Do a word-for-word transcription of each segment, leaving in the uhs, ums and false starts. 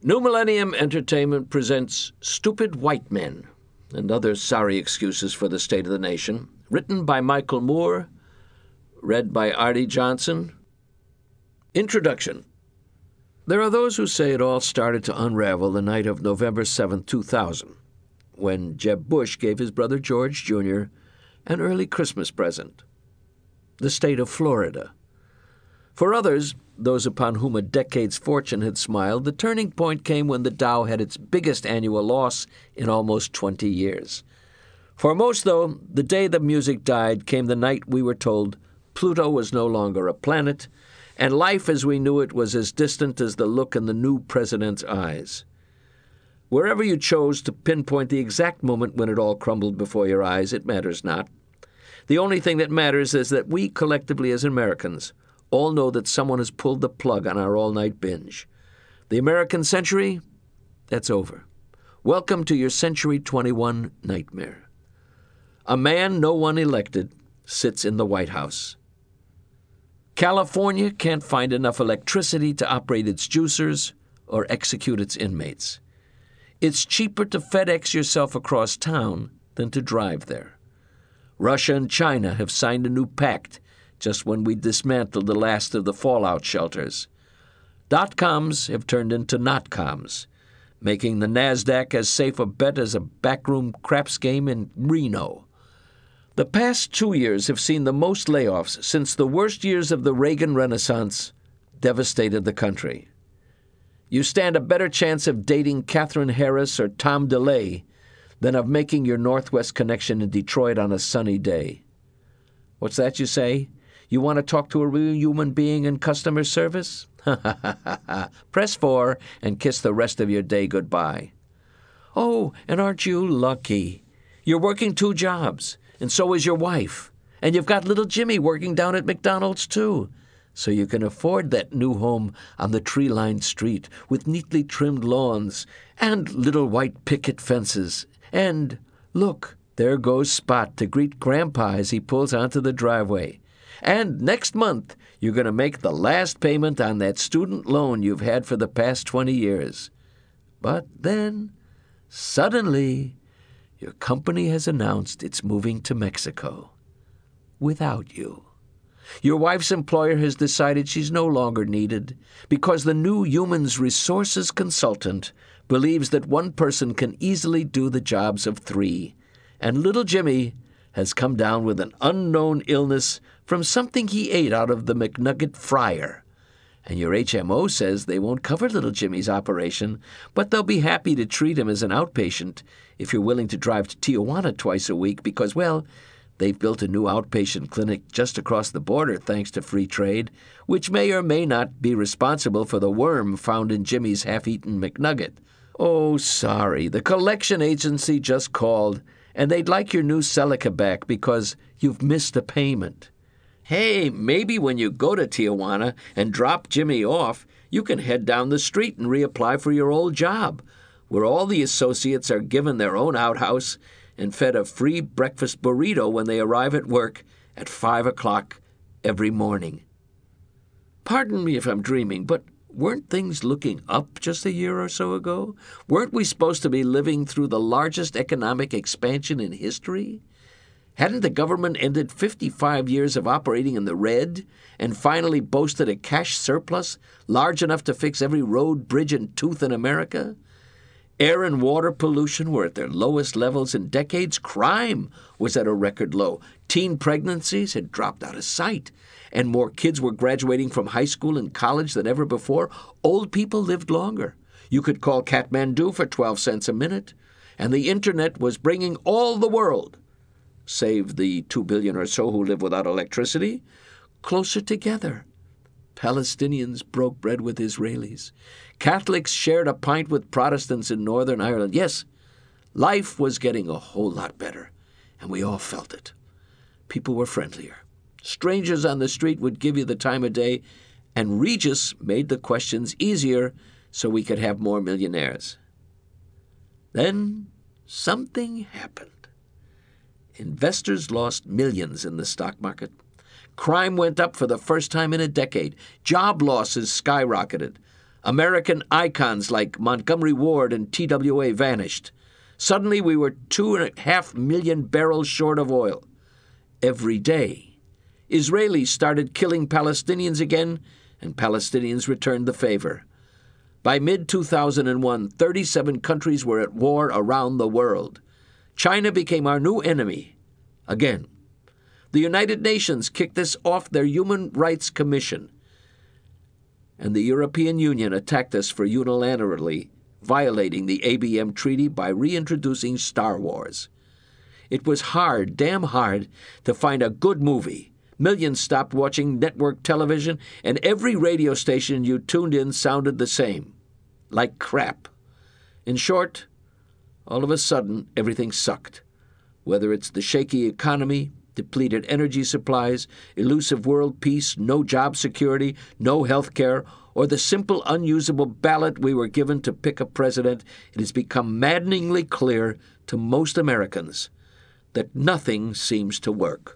New Millennium Entertainment presents Stupid White Men and Other Sorry Excuses for the State of the Nation, written by Michael Moore, read by Artie Johnson. Introduction. There are those who say it all started to unravel the night of November seventh, two thousand, when Jeb Bush gave his brother George Junior an early Christmas present, the state of Florida. For others, those upon whom a decade's fortune had smiled, the turning point came when the Dow had its biggest annual loss in almost twenty years. For most, though, the day the music died came the night we were told Pluto was no longer a planet, and life as we knew it was as distant as the look in the new president's eyes. Wherever you chose to pinpoint the exact moment when it all crumbled before your eyes, it matters not. The only thing that matters is that we collectively as Americans all know that someone has pulled the plug on our all-night binge. The American century, that's over. Welcome to your Century twenty-one nightmare. A man no one elected sits in the White House. California can't find enough electricity to operate its juicers or execute its inmates. It's cheaper to FedEx yourself across town than to drive there. Russia and China have signed a new pact just when we dismantled the last of the fallout shelters. Dot-coms have turned into not-coms, making the NASDAQ as safe a bet as a backroom craps game in Reno. The past two years have seen the most layoffs since the worst years of the Reagan Renaissance devastated the country. You stand a better chance of dating Catherine Harris or Tom DeLay than of making your Northwest connection in Detroit on a sunny day. What's that you say? You want to talk to a real human being in customer service? Ha ha ha ha ha. Press four and kiss the rest of your day goodbye. Oh, and aren't you lucky? You're working two jobs, and so is your wife. And you've got little Jimmy working down at McDonald's, too. So you can afford that new home on the tree-lined street with neatly trimmed lawns and little white picket fences. And, look, there goes Spot to greet Grandpa as he pulls onto the driveway. And next month, you're going to make the last payment on that student loan you've had for the past twenty years. But then, suddenly, your company has announced it's moving to Mexico. Without you. Your wife's employer has decided she's no longer needed because the new Human Resources consultant believes that one person can easily do the jobs of three. And little Jimmy has come down with an unknown illness from something he ate out of the McNugget fryer. And your H M O says they won't cover little Jimmy's operation, but they'll be happy to treat him as an outpatient if you're willing to drive to Tijuana twice a week because, well, they've built a new outpatient clinic just across the border thanks to free trade, which may or may not be responsible for the worm found in Jimmy's half-eaten McNugget. Oh, sorry, the collection agency just called, and they'd like your new Celica back because you've missed a payment. Hey, maybe when you go to Tijuana and drop Jimmy off, you can head down the street and reapply for your old job, where all the associates are given their own outhouse and fed a free breakfast burrito when they arrive at work at five o'clock every morning. Pardon me if I'm dreaming, but weren't things looking up just a year or so ago? Weren't we supposed to be living through the largest economic expansion in history? Hadn't the government ended fifty-five years of operating in the red and finally boasted a cash surplus large enough to fix every road, bridge, and tooth in America? Air and water pollution were at their lowest levels in decades. Crime was at a record low. Teen pregnancies had dropped out of sight, and more kids were graduating from high school and college than ever before. Old people lived longer. You could call Kathmandu for twelve cents a minute, and the Internet was bringing all the world, save the two billion or so who live without electricity, closer together. Palestinians broke bread with Israelis. Catholics shared a pint with Protestants in Northern Ireland. Yes, life was getting a whole lot better, and we all felt it. People were friendlier. Strangers on the street would give you the time of day, and Regis made the questions easier so we could have more millionaires. Then something happened. Investors lost millions in the stock market. Crime went up for the first time in a decade. Job losses skyrocketed. American icons like Montgomery Ward and T W A vanished. Suddenly we were two and a half million barrels short of oil. Every day, Israelis started killing Palestinians again, and Palestinians returned the favor. By mid two thousand one, thirty-seven countries were at war around the world. China became our new enemy. Again. The United Nations kicked us off their Human Rights Commission. And the European Union attacked us for unilaterally violating the A B M Treaty by reintroducing Star Wars. It was hard, damn hard, to find a good movie. Millions stopped watching network television, and every radio station you tuned in sounded the same. Like crap. In short, all of a sudden, everything sucked. Whether it's the shaky economy, depleted energy supplies, elusive world peace, no job security, no health care, or the simple unusable ballot we were given to pick a president, it has become maddeningly clear to most Americans that nothing seems to work.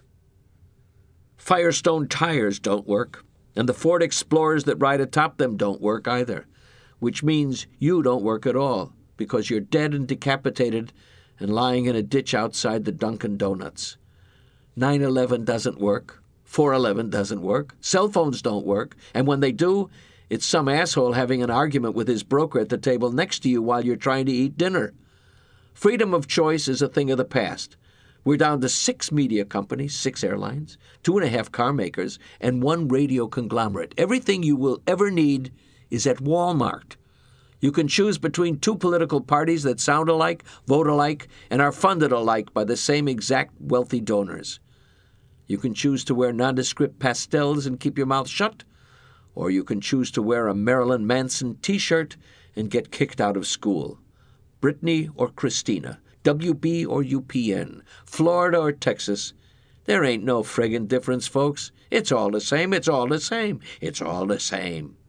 Firestone tires don't work, and the Ford Explorers that ride atop them don't work either, which means you don't work at all, because you're dead and decapitated and lying in a ditch outside the Dunkin' Donuts. nine eleven doesn't work. four eleven doesn't work. Cell phones don't work. And when they do, it's some asshole having an argument with his broker at the table next to you while you're trying to eat dinner. Freedom of choice is a thing of the past. We're down to six media companies, six airlines, two and a half car makers, and one radio conglomerate. Everything you will ever need is at Walmart. You can choose between two political parties that sound alike, vote alike, and are funded alike by the same exact wealthy donors. You can choose to wear nondescript pastels and keep your mouth shut, or you can choose to wear a Marilyn Manson T-shirt and get kicked out of school. Britney or Christina, W B or U P N, Florida or Texas, there ain't no friggin' difference, folks. It's all the same, it's all the same, it's all the same.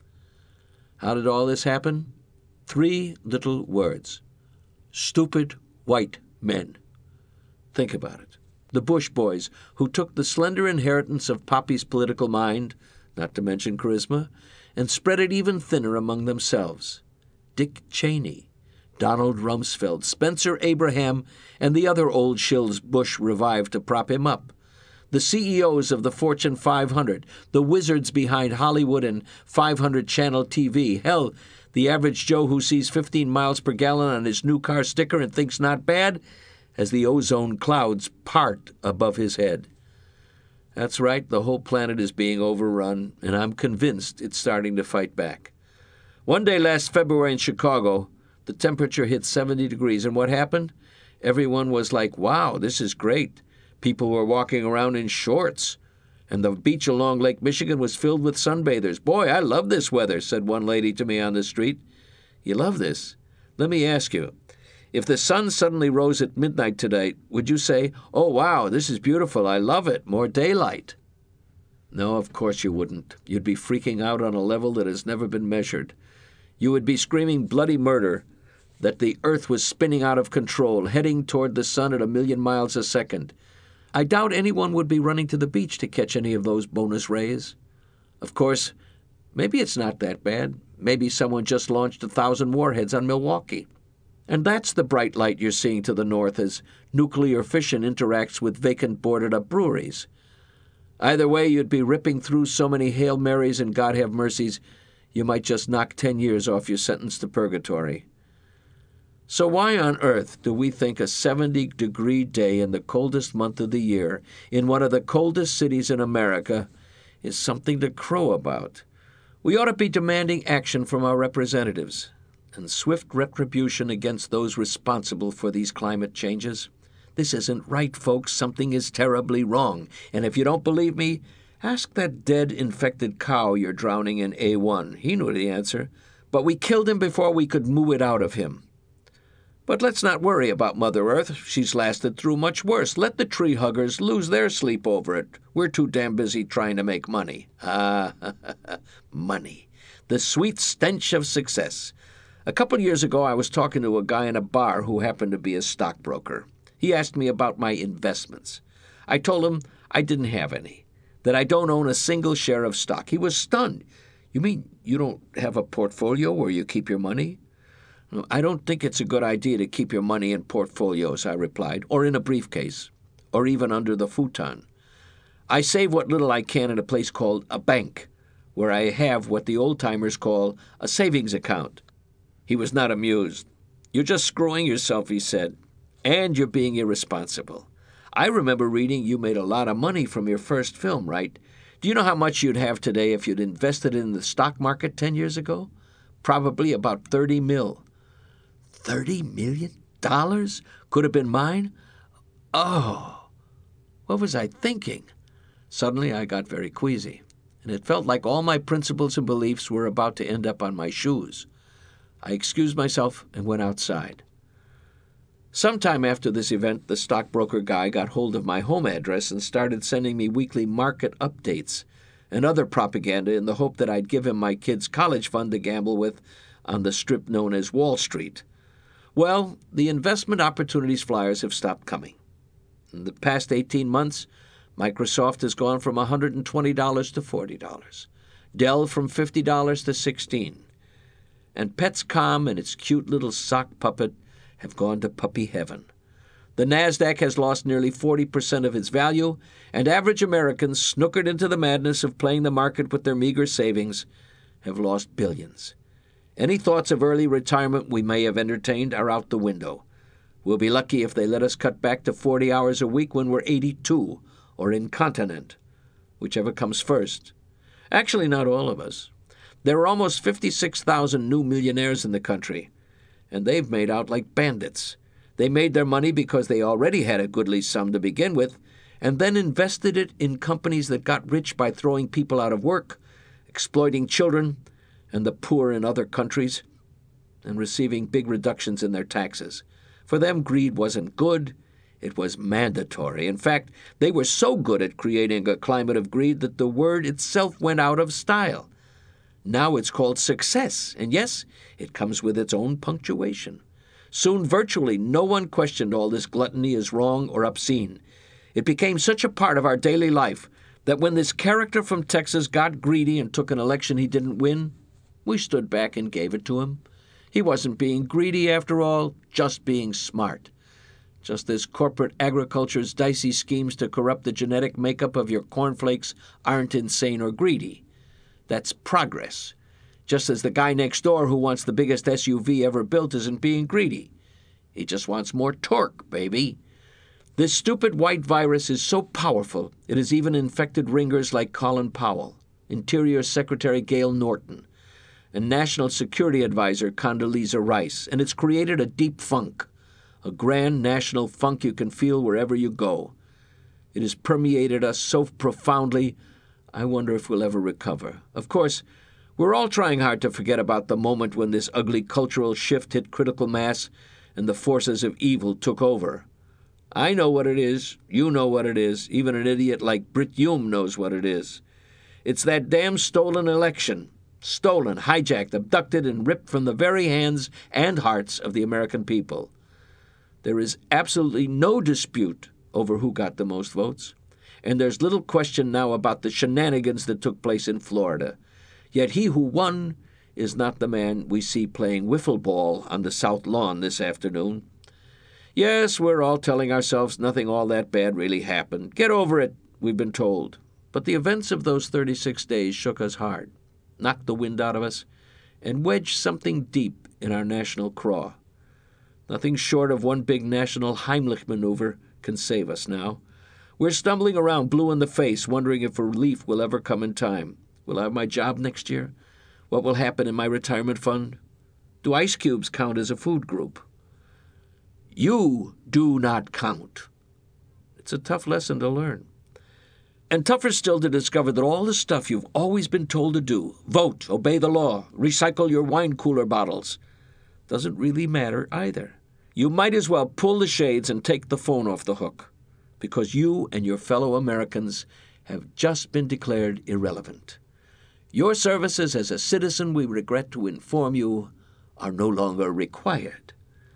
How did all this happen? Three little words. Stupid white men. Think about it. The Bush boys, who took the slender inheritance of Poppy's political mind, not to mention charisma, and spread it even thinner among themselves. Dick Cheney, Donald Rumsfeld, Spencer Abraham, and the other old shills Bush revived to prop him up. The C E Os of the Fortune five hundred, the wizards behind Hollywood and five hundred channel T V, hell, the average Joe who sees fifteen miles per gallon on his new car sticker and thinks not bad, as the ozone clouds part above his head. That's right, the whole planet is being overrun, and I'm convinced it's starting to fight back. One day last February in Chicago, the temperature hit seventy degrees, and what happened? Everyone was like, wow, this is great. People were walking around in shorts, and the beach along Lake Michigan was filled with sunbathers. Boy, I love this weather, said one lady to me on the street. You love this? Let me ask you, if the sun suddenly rose at midnight today, would you say, oh, wow, this is beautiful, I love it, more daylight? No, of course you wouldn't. You'd be freaking out on a level that has never been measured. You would be screaming bloody murder that the earth was spinning out of control, heading toward the sun at a million miles a second. I doubt anyone would be running to the beach to catch any of those bonus rays. Of course, maybe it's not that bad. Maybe someone just launched a thousand warheads on Milwaukee. And that's the bright light you're seeing to the north as nuclear fission interacts with vacant boarded-up breweries. Either way, you'd be ripping through so many Hail Marys and God have mercies, you might just knock ten years off your sentence to purgatory. So why on earth do we think a seventy-degree day in the coldest month of the year in one of the coldest cities in America is something to crow about? We ought to be demanding action from our representatives and swift retribution against those responsible for these climate changes. This isn't right, folks. Something is terribly wrong. And if you don't believe me, ask that dead, infected cow you're drowning in A one. He knew the answer. But we killed him before we could moo it out of him. But let's not worry about Mother Earth. She's lasted through much worse. Let the tree huggers lose their sleep over it. We're too damn busy trying to make money. Ah, money. The sweet stench of success. A couple years ago, I was talking to a guy in a bar who happened to be a stockbroker. He asked me about my investments. I told him I didn't have any, that I don't own a single share of stock. He was stunned. You mean you don't have a portfolio where you keep your money? I don't think it's a good idea to keep your money in portfolios, I replied, or in a briefcase, or even under the futon. I save what little I can in a place called a bank, where I have what the old-timers call a savings account. He was not amused. You're just screwing yourself, he said, and you're being irresponsible. I remember reading you made a lot of money from your first film, right? Do you know how much you'd have today if you'd invested in the stock market ten years ago? Probably about thirty mil. Thirty million dollars could have been mine? Oh, what was I thinking? Suddenly I got very queasy, and it felt like all my principles and beliefs were about to end up on my shoes. I excused myself and went outside. Sometime after this event, the stockbroker guy got hold of my home address and started sending me weekly market updates and other propaganda in the hope that I'd give him my kids' college fund to gamble with on the strip known as Wall Street. Well, the investment opportunities flyers have stopped coming. In the past eighteen months, Microsoft has gone from one hundred twenty dollars to forty dollars, Dell from fifty dollars to sixteen dollars, and Petscom and its cute little sock puppet have gone to puppy heaven. The NASDAQ has lost nearly forty percent of its value, and average Americans, snookered into the madness of playing the market with their meager savings, have lost billions. Any thoughts of early retirement we may have entertained are out the window. We'll be lucky if they let us cut back to forty hours a week when we're eighty-two, or incontinent, whichever comes first. Actually, not all of us. There are almost fifty-six thousand new millionaires in the country, and they've made out like bandits. They made their money because they already had a goodly sum to begin with, and then invested it in companies that got rich by throwing people out of work, exploiting children and the poor in other countries, and receiving big reductions in their taxes. For them, greed wasn't good, it was mandatory. In fact, they were so good at creating a climate of greed that the word itself went out of style. Now it's called success, and yes, it comes with its own punctuation. Soon virtually no one questioned all this gluttony as wrong or obscene. It became such a part of our daily life that when this character from Texas got greedy and took an election he didn't win, we stood back and gave it to him. He wasn't being greedy after all, just being smart. Just as corporate agriculture's dicey schemes to corrupt the genetic makeup of your cornflakes aren't insane or greedy. That's progress. Just as the guy next door who wants the biggest S U V ever built isn't being greedy. He just wants more torque, baby. This stupid white virus is so powerful it has even infected ringers like Colin Powell, Interior Secretary Gail Norton, and National Security Advisor Condoleezza Rice, and it's created a deep funk, a grand national funk you can feel wherever you go. It has permeated us so profoundly, I wonder if we'll ever recover. Of course, we're all trying hard to forget about the moment when this ugly cultural shift hit critical mass and the forces of evil took over. I know what it is. You know what it is. Even an idiot like Brit Hume knows what it is. It's that damn stolen election. Stolen, hijacked, abducted, and ripped from the very hands and hearts of the American people. There is absolutely no dispute over who got the most votes, and there's little question now about the shenanigans that took place in Florida. Yet he who won is not the man we see playing wiffle ball on the South Lawn this afternoon. Yes, we're all telling ourselves nothing all that bad really happened. Get over it, we've been told. But the events of those thirty-six days shook us hard, knocked the wind out of us, and wedged something deep in our national craw. Nothing short of one big national Heimlich maneuver can save us now. We're stumbling around blue in the face, wondering if relief will ever come in time. Will I have my job next year? What will happen in my retirement fund? Do ice cubes count as a food group? You do not count. It's a tough lesson to learn. And tougher still to discover that all the stuff you've always been told to do, vote, obey the law, recycle your wine cooler bottles, doesn't really matter either. You might as well pull the shades and take the phone off the hook, because you and your fellow Americans have just been declared irrelevant. Your services as a citizen, we regret to inform you, are no longer required.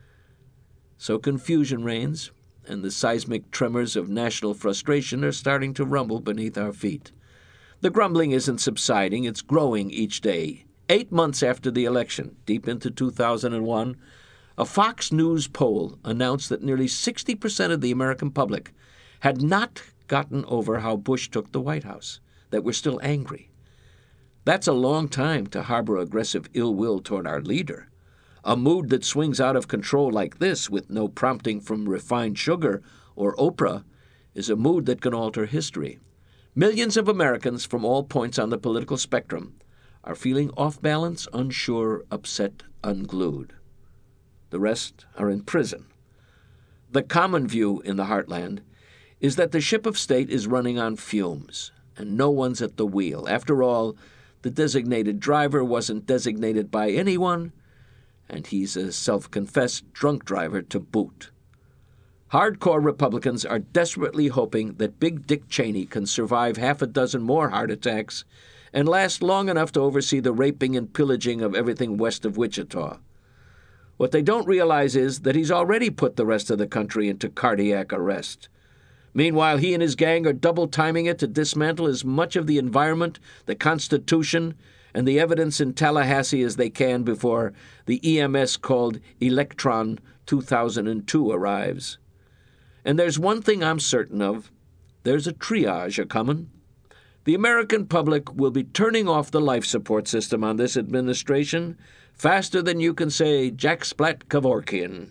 So confusion reigns, and the seismic tremors of national frustration are starting to rumble beneath our feet. The grumbling isn't subsiding, it's growing each day. Eight months after the election, deep into two thousand one, a Fox News poll announced that nearly sixty percent of the American public had not gotten over how Bush took the White House, that we're still angry. That's a long time to harbor aggressive ill will toward our leader. A mood that swings out of control like this with no prompting from refined sugar or Oprah is a mood that can alter history. Millions of Americans from all points on the political spectrum are feeling off balance, unsure, upset, unglued. The rest are in prison. The common view in the heartland is that the ship of state is running on fumes, and no one's at the wheel. After all, the designated driver wasn't designated by anyone, and he's a self-confessed drunk driver to boot. Hardcore Republicans are desperately hoping that Big Dick Cheney can survive half a dozen more heart attacks and last long enough to oversee the raping and pillaging of everything west of Wichita. What they don't realize is that he's already put the rest of the country into cardiac arrest. Meanwhile, he and his gang are double-timing it to dismantle as much of the environment, the Constitution, and the evidence in Tallahassee as they can before the E M S called Electron two thousand two arrives. And there's one thing I'm certain of. There's a triage a-comin'. The American public will be turning off the life support system on this administration faster than you can say Jack Splat Kevorkian.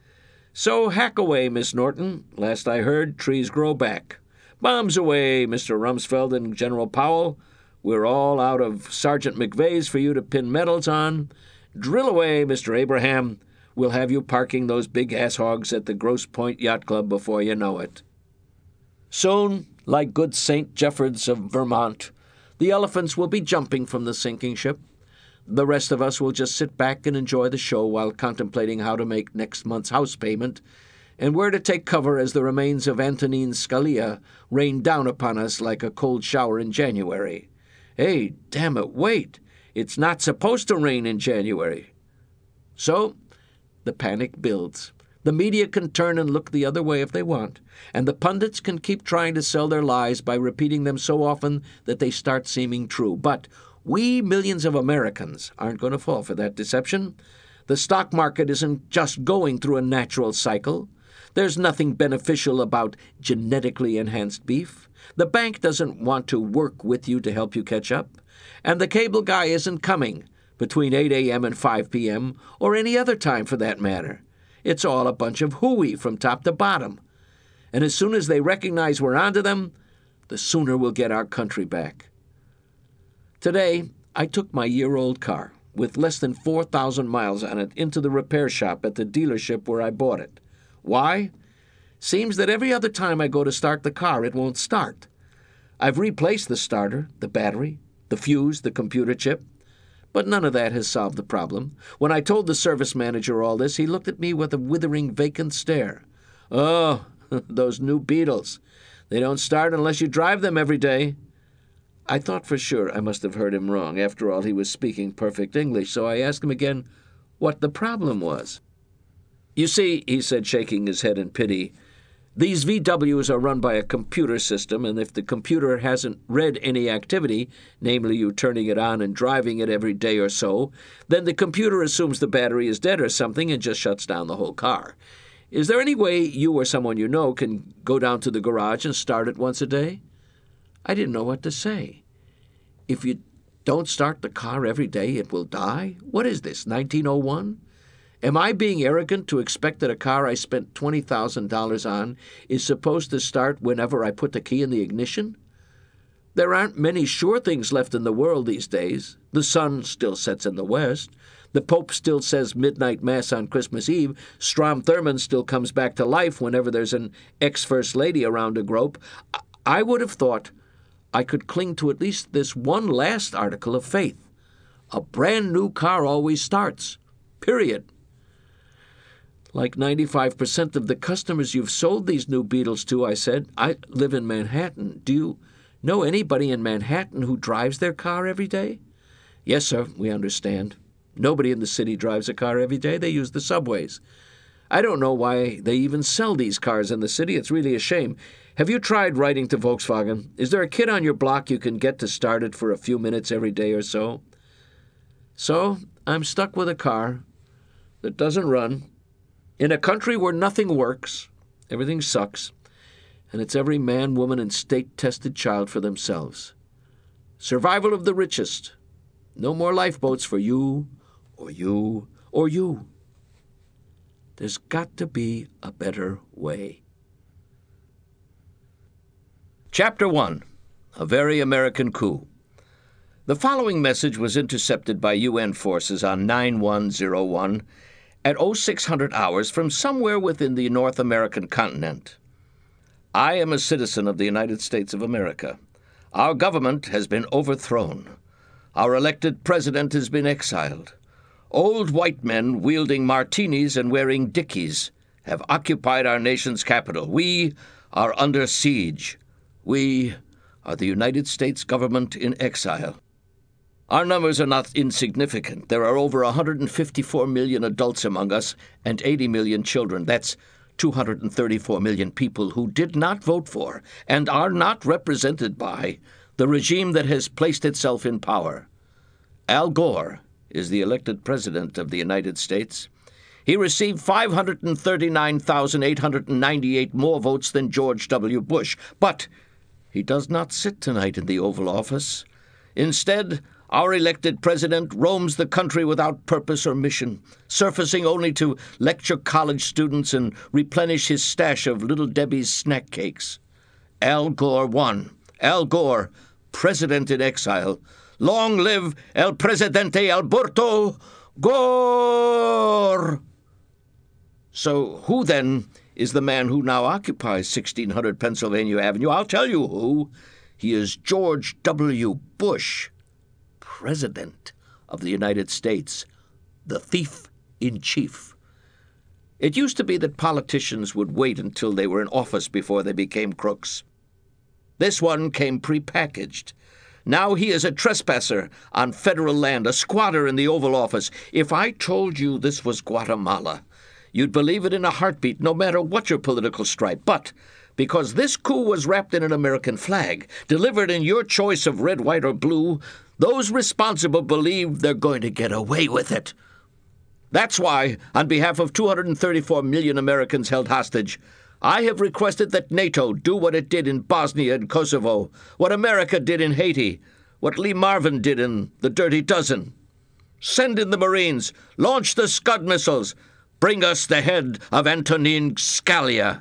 So hack away, Miss Norton. Last I heard, trees grow back. Bombs away, Mister Rumsfeld and General Powell. We're all out of Sergeant McVeighs for you to pin medals on. Drill away, Mister Abraham. We'll have you parking those big ass hogs at the Grosse Pointe Yacht Club before you know it. Soon, like good Saint Jeffords of Vermont, the elephants will be jumping from the sinking ship. The rest of us will just sit back and enjoy the show while contemplating how to make next month's house payment and where to take cover as the remains of Antonin Scalia rain down upon us like a cold shower in January. Hey, damn it, wait! It's not supposed to rain in January. So, the panic builds. The media can turn and look the other way if they want, and the pundits can keep trying to sell their lies by repeating them so often that they start seeming true. But we millions of Americans aren't going to fall for that deception. The stock market isn't just going through a natural cycle. There's nothing beneficial about genetically enhanced beef. The bank doesn't want to work with you to help you catch up. And the cable guy isn't coming between eight a.m. and five p.m., or any other time for that matter. It's all a bunch of hooey from top to bottom. And as soon as they recognize we're onto them, the sooner we'll get our country back. Today, I took my year-old car, with less than four thousand miles on it, into the repair shop at the dealership where I bought it. Why? Seems that every other time I go to start the car, it won't start. I've replaced the starter, the battery, the fuse, the computer chip, but none of that has solved the problem. When I told the service manager all this, he looked at me with a withering, vacant stare. Oh, those new Beetles. They don't start unless you drive them every day. I thought for sure I must have heard him wrong. After all, he was speaking perfect English, so I asked him again what the problem was. You see, he said, shaking his head in pity, these V Ws are run by a computer system, and if the computer hasn't read any activity, namely you turning it on and driving it every day or so, then the computer assumes the battery is dead or something and just shuts down the whole car. Is there any way you or someone you know can go down to the garage and start it once a day? I didn't know what to say. If you don't start the car every day, it will die? What is this, nineteen oh one? Am I being arrogant to expect that a car I spent twenty thousand dollars on is supposed to start whenever I put the key in the ignition? There aren't many sure things left in the world these days. The sun still sets in the west. The Pope still says midnight mass on Christmas Eve. Strom Thurmond still comes back to life whenever there's an ex-first lady around to grope. I would have thought I could cling to at least this one last article of faith. A brand new car always starts. Period. Like ninety-five percent of the customers you've sold these new Beetles to, I said. I live in Manhattan. Do you know anybody in Manhattan who drives their car every day? Yes, sir, we understand. Nobody in the city drives a car every day. They use the subways. I don't know why they even sell these cars in the city. It's really a shame. Have you tried writing to Volkswagen? Is there a kid on your block you can get to start it for a few minutes every day or so? So, I'm stuck with a car that doesn't run, in a country where nothing works, everything sucks, and it's every man, woman, and state-tested child for themselves. Survival of the richest. No more lifeboats for you, or you, or you. There's got to be a better way. Chapter one. A Very American Coup. The following message was intercepted by U N forces on nine one oh one at oh six hundred hours from somewhere within the North American continent. I am a citizen of the United States of America. Our government has been overthrown. Our elected president has been exiled. Old white men wielding martinis and wearing dickies have occupied our nation's capital. We are under siege. We are the United States government in exile. Our numbers are not insignificant. There are over one hundred fifty-four million adults among us and eighty million children. That's two hundred thirty-four million people who did not vote for and are not represented by the regime that has placed itself in power. Al Gore is the elected president of the United States. He received five hundred thirty-nine thousand eight hundred ninety-eight more votes than George W. Bush, but he does not sit tonight in the Oval Office. Instead, our elected president roams the country without purpose or mission, surfacing only to lecture college students and replenish his stash of Little Debbie's snack cakes. Al Gore won. Al Gore, president in exile. Long live El Presidente Alberto Gore! So who, then, is the man who now occupies sixteen hundred Pennsylvania Avenue? I'll tell you who. He is George W. Bush, President of the United States, the thief-in-chief. It used to be that politicians would wait until they were in office before they became crooks. This one came prepackaged. Now he is a trespasser on federal land, a squatter in the Oval Office. If I told you this was Guatemala, you'd believe it in a heartbeat, no matter what your political stripe. But because this coup was wrapped in an American flag, delivered in your choice of red, white, or blue, those responsible believe they're going to get away with it. That's why, on behalf of two hundred thirty-four million Americans held hostage, I have requested that NATO do what it did in Bosnia and Kosovo, what America did in Haiti, what Lee Marvin did in the Dirty Dozen. Send in the Marines, launch the Scud missiles, bring us the head of Antonin Scalia.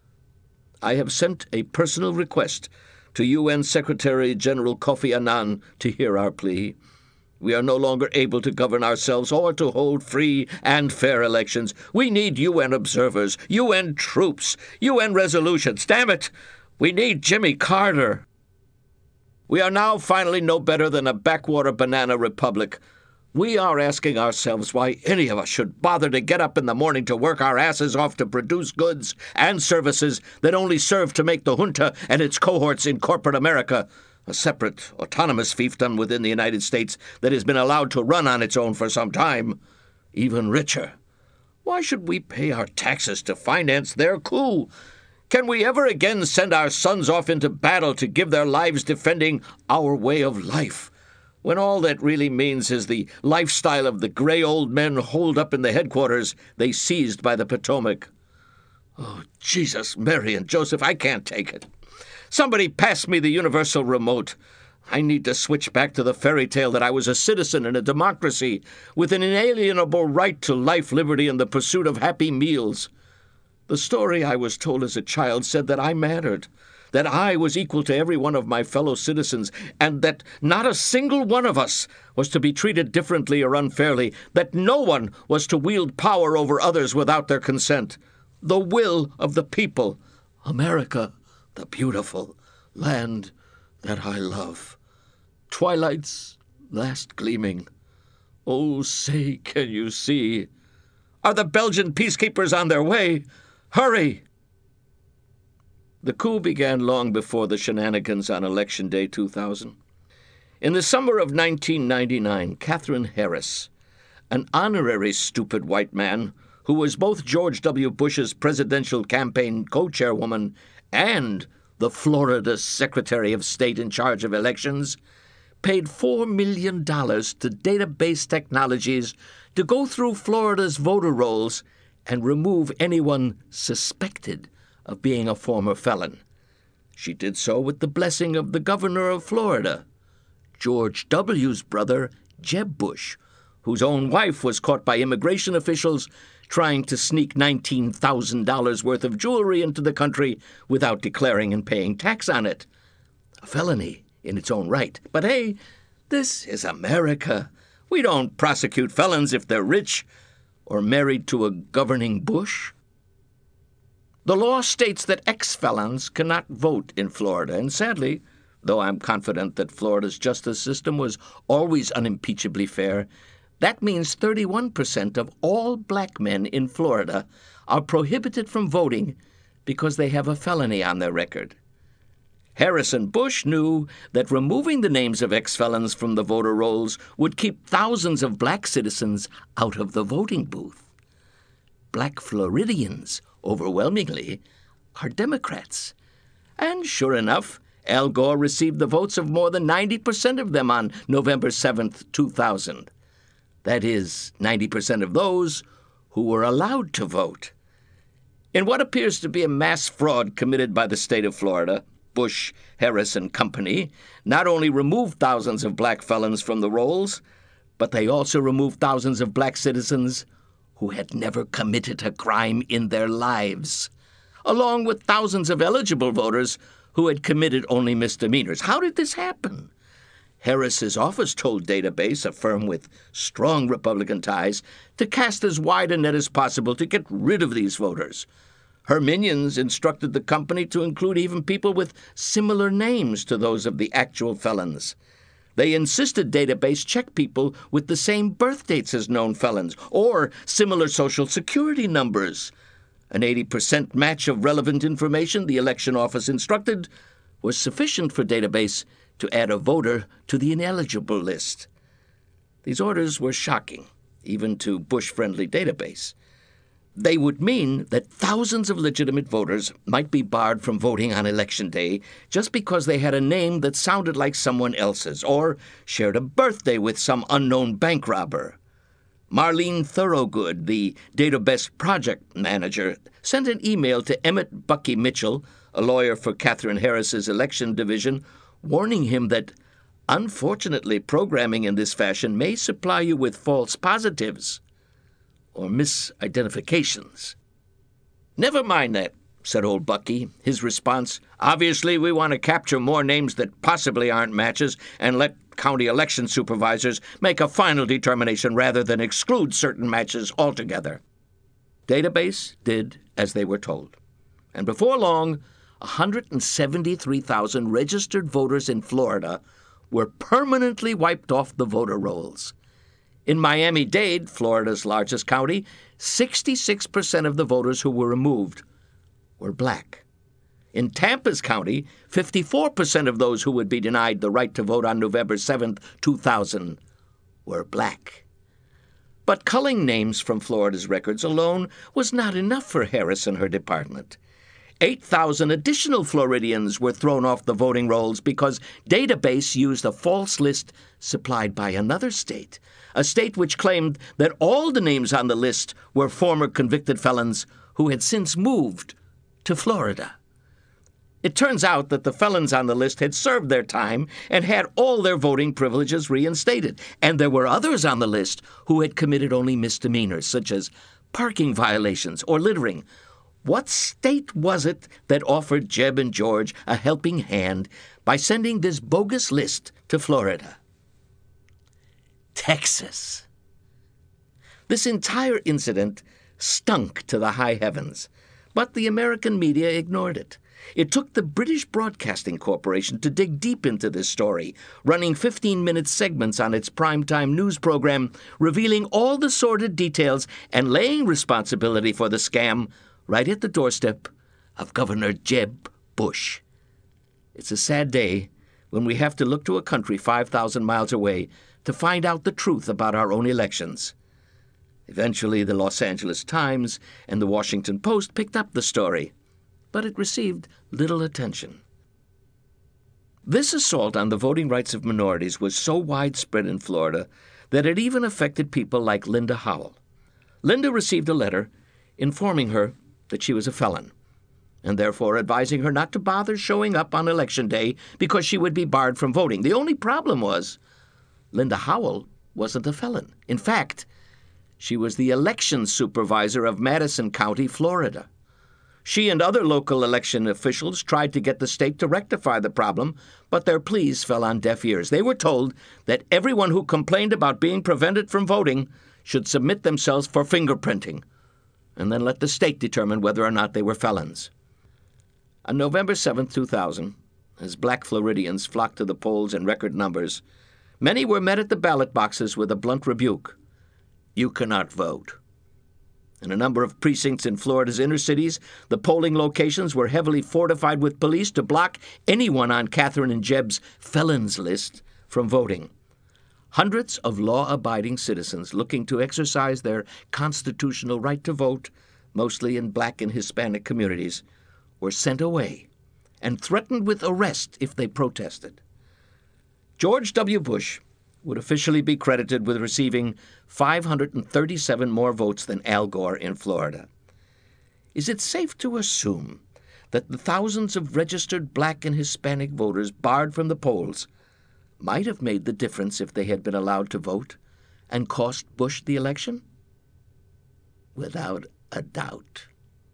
I have sent a personal request to U N Secretary General Kofi Annan to hear our plea. We are no longer able to govern ourselves or to hold free and fair elections. We need U N observers, U N troops, U N resolutions. Damn it! We need Jimmy Carter. We are now finally no better than a backwater banana republic. We are asking ourselves why any of us should bother to get up in the morning to work our asses off to produce goods and services that only serve to make the junta and its cohorts in corporate America a separate, autonomous fiefdom within the United States that has been allowed to run on its own for some time, even richer. Why should we pay our taxes to finance their coup? Can we ever again send our sons off into battle to give their lives defending our way of life, when all that really means is the lifestyle of the gray old men holed up in the headquarters they seized by the Potomac? Oh, Jesus, Mary, and Joseph, I can't take it. Somebody pass me the universal remote. I need to switch back to the fairy tale that I was a citizen in a democracy with an inalienable right to life, liberty, and the pursuit of happy meals. The story I was told as a child said that I mattered, that I was equal to every one of my fellow citizens, and that not a single one of us was to be treated differently or unfairly, that no one was to wield power over others without their consent. The will of the people. America, the beautiful land that I love. Twilight's last gleaming. Oh, say, can you see? Are the Belgian peacekeepers on their way? Hurry! The coup began long before the shenanigans on Election Day two thousand. In the summer of nineteen ninety-nine, Katherine Harris, an honorary stupid white man who was both George W. Bush's presidential campaign co-chairwoman and the Florida Secretary of State in charge of elections, paid four million dollars to Database Technologies to go through Florida's voter rolls and remove anyone suspected of being a former felon. She did so with the blessing of the governor of Florida, George W.'s brother, Jeb Bush, whose own wife was caught by immigration officials trying to sneak nineteen thousand dollars worth of jewelry into the country without declaring and paying tax on it. A felony in its own right. But hey, this is America. We don't prosecute felons if they're rich or married to a governing Bush. The law states that ex-felons cannot vote in Florida, and sadly, though I'm confident that Florida's justice system was always unimpeachably fair, that means thirty-one percent of all black men in Florida are prohibited from voting because they have a felony on their record. Harrison Bush knew that removing the names of ex-felons from the voter rolls would keep thousands of black citizens out of the voting booth. Black Floridians, overwhelmingly, are Democrats. And sure enough, Al Gore received the votes of more than ninety percent of them on November seventh, two thousand. That is, ninety percent of those who were allowed to vote. In what appears to be a mass fraud committed by the state of Florida, Bush, Harris, and company not only removed thousands of black felons from the rolls, but they also removed thousands of black citizens who had never committed a crime in their lives, along with thousands of eligible voters who had committed only misdemeanors. How did this happen? Harris's office told Database, a firm with strong Republican ties, to cast as wide a net as possible to get rid of these voters. Her minions instructed the company to include even people with similar names to those of the actual felons. They insisted Database check people with the same birth dates as known felons or similar Social Security numbers. An eighty percent match of relevant information, the election office instructed, was sufficient for Database to add a voter to the ineligible list. These orders were shocking, even to Bush-friendly Database. They would mean that thousands of legitimate voters might be barred from voting on Election Day just because they had a name that sounded like someone else's or shared a birthday with some unknown bank robber. Marlene Thorogood, the Database project manager, sent an email to Emmett Bucky Mitchell, a lawyer for Katherine Harris's election division, warning him that, unfortunately, programming in this fashion may supply you with false positives or misidentifications. "Never mind that," said old Bucky. His response, "Obviously, we want to capture more names that possibly aren't matches and let county election supervisors make a final determination rather than exclude certain matches altogether." Database did as they were told. And before long, one hundred seventy-three thousand registered voters in Florida were permanently wiped off the voter rolls. In Miami-Dade, Florida's largest county, sixty-six percent of the voters who were removed were black. In Tampa's county, fifty-four percent of those who would be denied the right to vote on November seventh, two thousand, were black. But culling names from Florida's records alone was not enough for Harris and her department. eight thousand additional Floridians were thrown off the voting rolls because Database used a false list supplied by another state, a state which claimed that all the names on the list were former convicted felons who had since moved to Florida. It turns out that the felons on the list had served their time and had all their voting privileges reinstated, and there were others on the list who had committed only misdemeanors, such as parking violations or littering. What state was it that offered Jeb and George a helping hand by sending this bogus list to Florida? Texas. This entire incident stunk to the high heavens, but the American media ignored it. It took the British Broadcasting Corporation to dig deep into this story, running fifteen-minute segments on its primetime news program, revealing all the sordid details and laying responsibility for the scam right at the doorstep of Governor Jeb Bush. It's a sad day when we have to look to a country five thousand miles away to find out the truth about our own elections. Eventually, the Los Angeles Times and the Washington Post picked up the story, but it received little attention. This assault on the voting rights of minorities was so widespread in Florida that it even affected people like Linda Howell. Linda received a letter informing her that she was a felon, and therefore advising her not to bother showing up on Election Day because she would be barred from voting. The only problem was Linda Howell wasn't a felon. In fact, she was the election supervisor of Madison County, Florida. She and other local election officials tried to get the state to rectify the problem, but their pleas fell on deaf ears. They were told that everyone who complained about being prevented from voting should submit themselves for fingerprinting, and then let the state determine whether or not they were felons. On November seventh, two thousand, as black Floridians flocked to the polls in record numbers, many were met at the ballot boxes with a blunt rebuke. You cannot vote. In a number of precincts in Florida's inner cities, the polling locations were heavily fortified with police to block anyone on Catherine and Jeb's felons list from voting. Hundreds of law-abiding citizens looking to exercise their constitutional right to vote, mostly in black and Hispanic communities, were sent away and threatened with arrest if they protested. George W. Bush would officially be credited with receiving five hundred thirty-seven more votes than Al Gore in Florida. Is it safe to assume that the thousands of registered black and Hispanic voters barred from the polls might have made the difference if they had been allowed to vote and cost Bush the election? Without a doubt.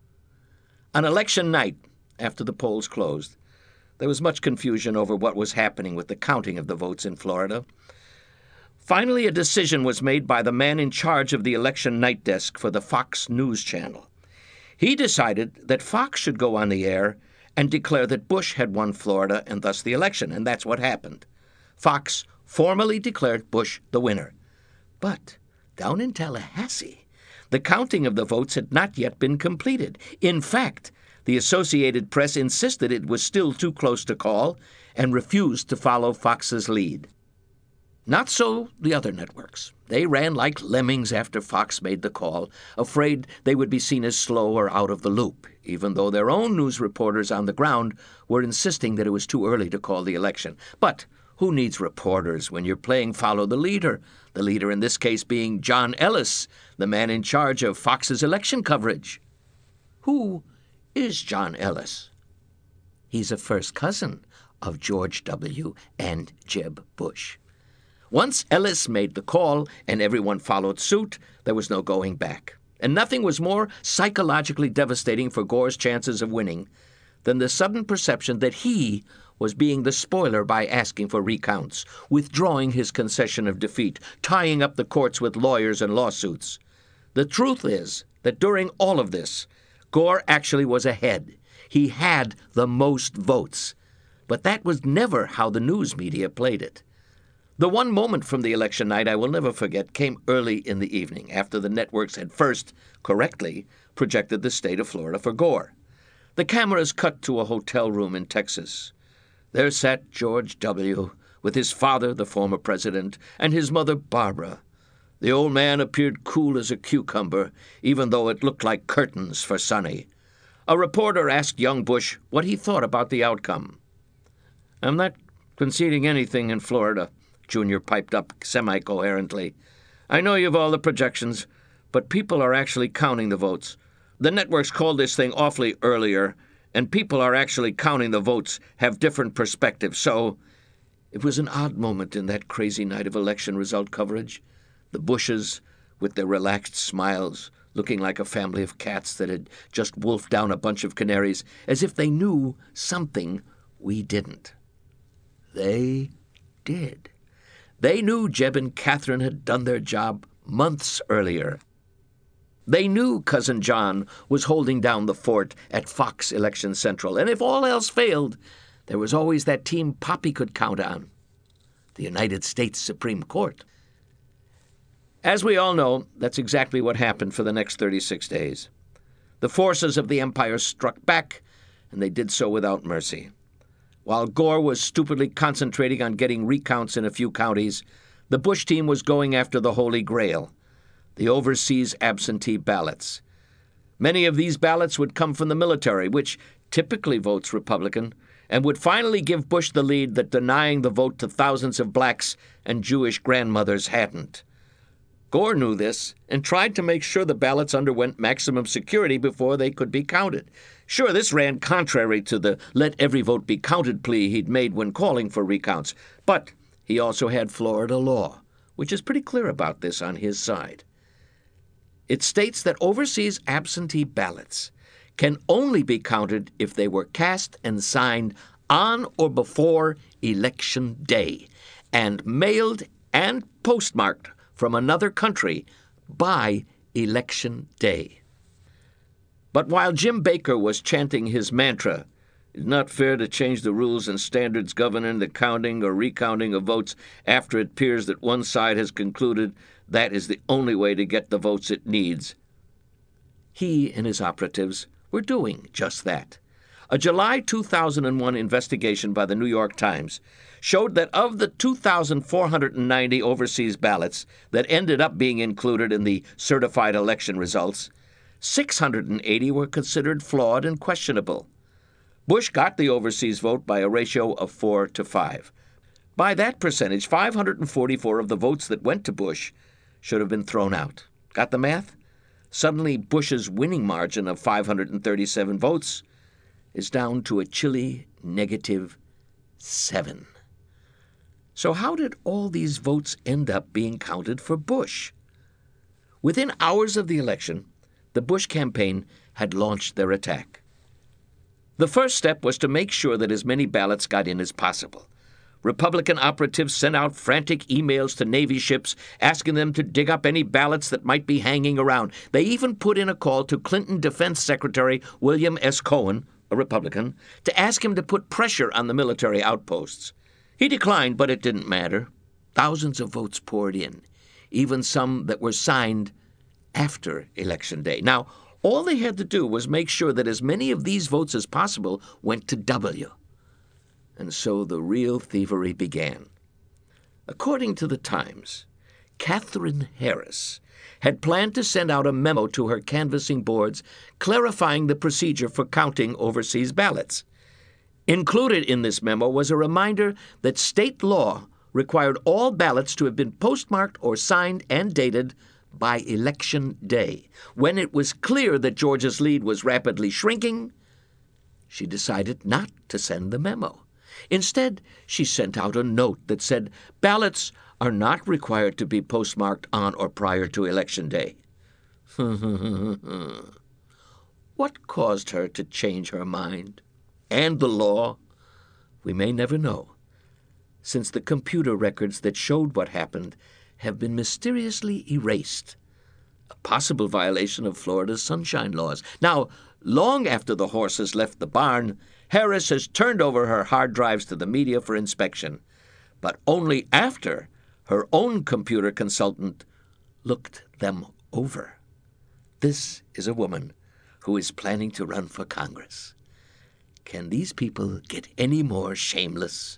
On election night, after the polls closed, there was much confusion over what was happening with the counting of the votes in Florida. Finally, a decision was made by the man in charge of the election night desk for the Fox News Channel. He decided that Fox should go on the air and declare that Bush had won Florida and thus the election, and that's what happened. Fox formally declared Bush the winner. But down in Tallahassee, the counting of the votes had not yet been completed. In fact, the Associated Press insisted it was still too close to call and refused to follow Fox's lead. Not so the other networks. They ran like lemmings after Fox made the call, afraid they would be seen as slow or out of the loop, even though their own news reporters on the ground were insisting that it was too early to call the election. But who needs reporters when you're playing follow the leader, the leader in this case being John Ellis, the man in charge of Fox's election coverage? Who is John Ellis? He's a first cousin of George W. and Jeb Bush. Once Ellis made the call and everyone followed suit, there was no going back. And nothing was more psychologically devastating for Gore's chances of winning than the sudden perception that he was being the spoiler by asking for recounts, withdrawing his concession of defeat, tying up the courts with lawyers and lawsuits. The truth is that during all of this, Gore actually was ahead. He had the most votes. But that was never how the news media played it. The one moment from the election night I will never forget came early in the evening, after the networks had first, correctly, projected the state of Florida for Gore. The cameras cut to a hotel room in Texas. There sat George W., with his father, the former president, and his mother, Barbara. The old man appeared cool as a cucumber, even though it looked like curtains for Sonny. A reporter asked young Bush what he thought about the outcome. "I'm not conceding anything in Florida," Junior piped up semi-coherently. "I know you've all the projections, but people are actually counting the votes. The networks called this thing awfully earlier, and people are actually counting the votes, have different perspectives. So it was an odd moment in that crazy night of election result coverage. The Bushes, with their relaxed smiles, looking like a family of cats that had just wolfed down a bunch of canaries, as if they knew something we didn't. They did. They knew Jeb and Catherine had done their job months earlier. They knew Cousin John was holding down the fort at Fox Election Central, and if all else failed, there was always that team Poppy could count on, the United States Supreme Court. As we all know, that's exactly what happened for the next thirty-six days. The forces of the empire struck back, and they did so without mercy. While Gore was stupidly concentrating on getting recounts in a few counties, the Bush team was going after the Holy Grail, the overseas absentee ballots. Many of these ballots would come from the military, which typically votes Republican, and would finally give Bush the lead that denying the vote to thousands of blacks and Jewish grandmothers hadn't. Gore knew this and tried to make sure the ballots underwent maximum security before they could be counted. Sure, this ran contrary to the let every vote be counted plea he'd made when calling for recounts, but he also had Florida law, which is pretty clear about this on his side. It states that overseas absentee ballots can only be counted if they were cast and signed on or before Election Day and mailed and postmarked from another country by Election Day. But while Jim Baker was chanting his mantra, "It's not fair to change the rules and standards governing the counting or recounting of votes after it appears that one side has concluded that is the only way to get the votes it needs," he and his operatives were doing just that. A July two thousand one investigation by the New York Times showed that of the two thousand four hundred ninety overseas ballots that ended up being included in the certified election results, six hundred eighty were considered flawed and questionable. Bush got the overseas vote by a ratio of four to five. By that percentage, five hundred forty-four of the votes that went to Bush should have been thrown out. Got the math? Suddenly, Bush's winning margin of five hundred thirty-seven votes is down to a chilly negative seven. So how did all these votes end up being counted for Bush? Within hours of the election, the Bush campaign had launched their attack. The first step was to make sure that as many ballots got in as possible. Republican operatives sent out frantic emails to Navy ships asking them to dig up any ballots that might be hanging around. They even put in a call to Clinton Defense Secretary William S. Cohen, a Republican, to ask him to put pressure on the military outposts. He declined, but it didn't matter. Thousands of votes poured in, even some that were signed after Election Day. Now, all they had to do was make sure that as many of these votes as possible went to W. And so the real thievery began. According to the Times, Katherine Harris had planned to send out a memo to her canvassing boards clarifying the procedure for counting overseas ballots. Included in this memo was a reminder that state law required all ballots to have been postmarked or signed and dated by Election Day. When it was clear that Georgia's lead was rapidly shrinking, she decided not to send the memo. Instead, she sent out a note that said ballots are not required to be postmarked on or prior to Election Day. What caused her to change her mind? And the law? We may never know, since the computer records that showed what happened have been mysteriously erased, a possible violation of Florida's sunshine laws. Now, long after the horses left the barn, Harris has turned over her hard drives to the media for inspection, but only after her own computer consultant looked them over. This is a woman who is planning to run for Congress. Can these people get any more shameless?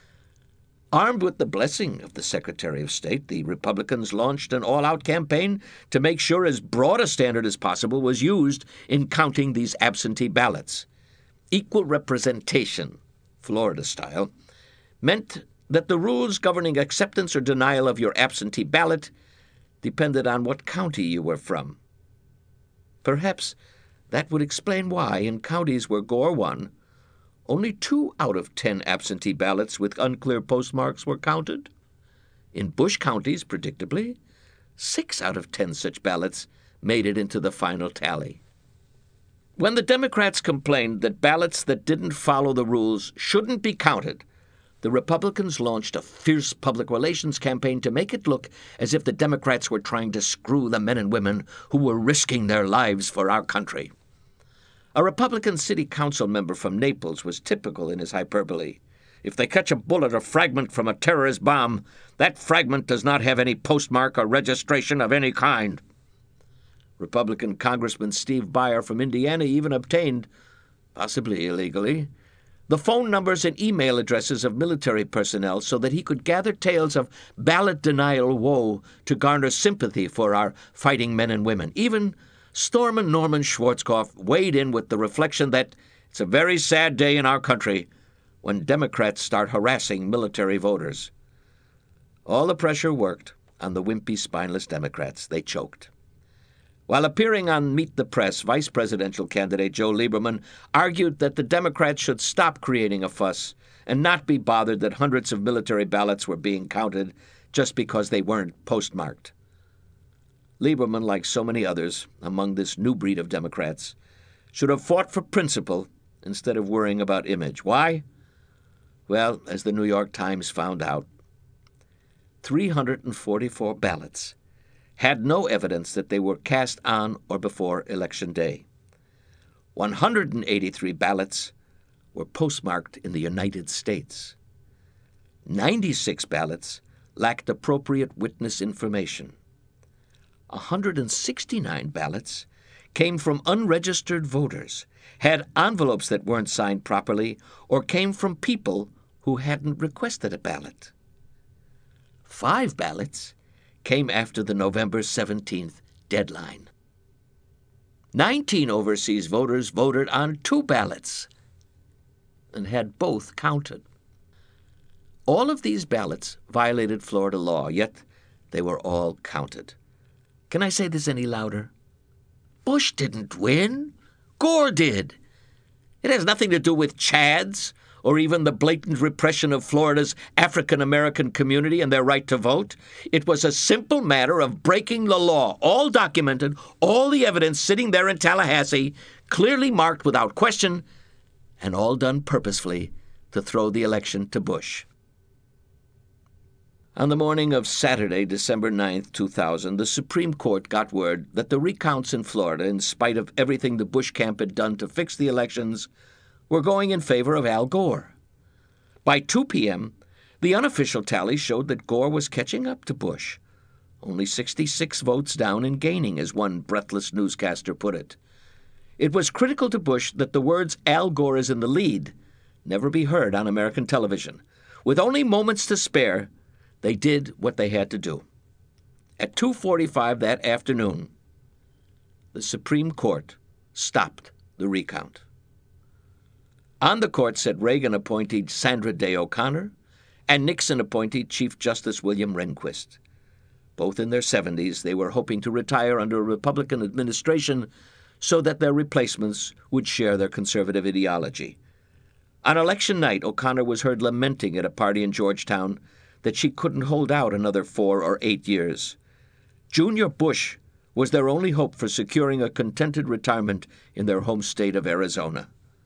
Armed with the blessing of the Secretary of State, the Republicans launched an all-out campaign to make sure as broad a standard as possible was used in counting these absentee ballots. Equal representation, Florida style, meant that the rules governing acceptance or denial of your absentee ballot depended on what county you were from. Perhaps that would explain why, in counties where Gore won, only two out of ten absentee ballots with unclear postmarks were counted. In Bush counties, predictably, six out of ten such ballots made it into the final tally. When the Democrats complained that ballots that didn't follow the rules shouldn't be counted, the Republicans launched a fierce public relations campaign to make it look as if the Democrats were trying to screw the men and women who were risking their lives for our country. A Republican city council member from Naples was typical in his hyperbole. If they catch a bullet or fragment from a terrorist bomb, that fragment does not have any postmark or registration of any kind. Republican Congressman Steve Buyer from Indiana even obtained, possibly illegally, the phone numbers and email addresses of military personnel so that he could gather tales of ballot denial woe to garner sympathy for our fighting men and women. Even Stormin' Norman Schwarzkopf weighed in with the reflection that it's a very sad day in our country when Democrats start harassing military voters. All the pressure worked on the wimpy, spineless Democrats. They choked. While appearing on Meet the Press, vice presidential candidate Joe Lieberman argued that the Democrats should stop creating a fuss and not be bothered that hundreds of military ballots were being counted just because they weren't postmarked. Lieberman, like so many others among this new breed of Democrats, should have fought for principle instead of worrying about image. Why? Well, as the New York Times found out, three hundred forty-four ballots had no evidence that they were cast on or before Election Day. one hundred eighty-three ballots were postmarked in the United States. ninety-six ballots lacked appropriate witness information. one hundred sixty-nine ballots came from unregistered voters, had envelopes that weren't signed properly, or came from people who hadn't requested a ballot. Five ballots came after the November seventeenth deadline. Nineteen overseas voters voted on two ballots and had both counted. All of these ballots violated Florida law, yet they were all counted. Can I say this any louder? Bush didn't win. Gore did. It has nothing to do with Chads or even the blatant repression of Florida's African-American community and their right to vote. It was a simple matter of breaking the law, all documented, all the evidence sitting there in Tallahassee, clearly marked without question, and all done purposefully to throw the election to Bush. On the morning of Saturday, December ninth, two thousand, the Supreme Court got word that the recounts in Florida, in spite of everything the Bush camp had done to fix the elections, were going in favor of Al Gore. By two p.m., the unofficial tally showed that Gore was catching up to Bush, only sixty-six votes down and gaining, as one breathless newscaster put it. It was critical to Bush that the words "Al Gore is in the lead" never be heard on American television. With only moments to spare, they did what they had to do. At two forty-five that afternoon, the Supreme Court stopped the recount. On the court sat Reagan appointee Sandra Day O'Connor and Nixon appointee Chief Justice William Rehnquist. Both in their seventies, they were hoping to retire under a Republican administration so that their replacements would share their conservative ideology. On election night, O'Connor was heard lamenting at a party in Georgetown that she couldn't hold out another four or eight years. Junior Bush was their only hope for securing a contented retirement in their home state of Arizona.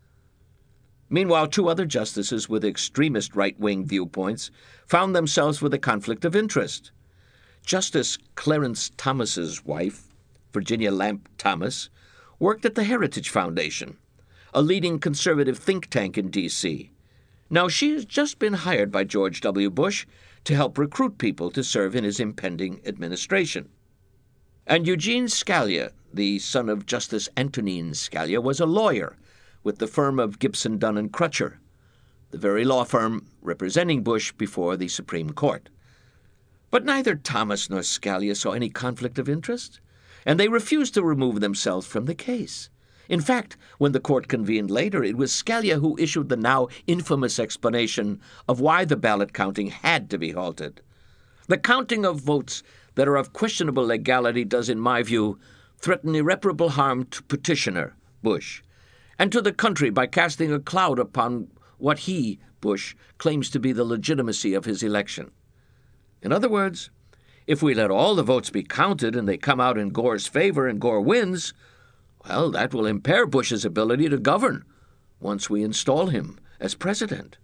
Meanwhile, two other justices with extremist right-wing viewpoints found themselves with a conflict of interest. Justice Clarence Thomas's wife, Virginia Lamp Thomas, worked at the Heritage Foundation, a leading conservative think tank in D C Now, she has just been hired by George W. Bush to help recruit people to serve in his impending administration. And Eugene Scalia, the son of Justice Antonin Scalia, was a lawyer with the firm of Gibson, Dunn and Crutcher, the very law firm representing Bush before the Supreme Court. But neither Thomas nor Scalia saw any conflict of interest, and they refused to remove themselves from the case. In fact, when the court convened later, it was Scalia who issued the now infamous explanation of why the ballot counting had to be halted. The counting of votes that are of questionable legality does, in my view, threaten irreparable harm to petitioner, Bush, and to the country by casting a cloud upon what he, Bush, claims to be the legitimacy of his election. In other words, if we let all the votes be counted and they come out in Gore's favor and Gore wins, well, that will impair Bush's ability to govern once we install him as president.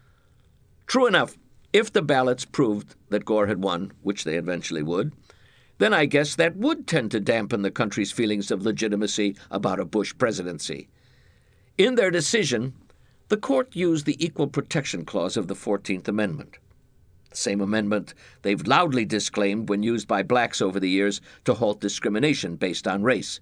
True enough, if the ballots proved that Gore had won, which they eventually would, then I guess that would tend to dampen the country's feelings of legitimacy about a Bush presidency. In their decision, the court used the Equal Protection Clause of the fourteenth Amendment, the same amendment they've loudly disclaimed when used by blacks over the years to halt discrimination based on race,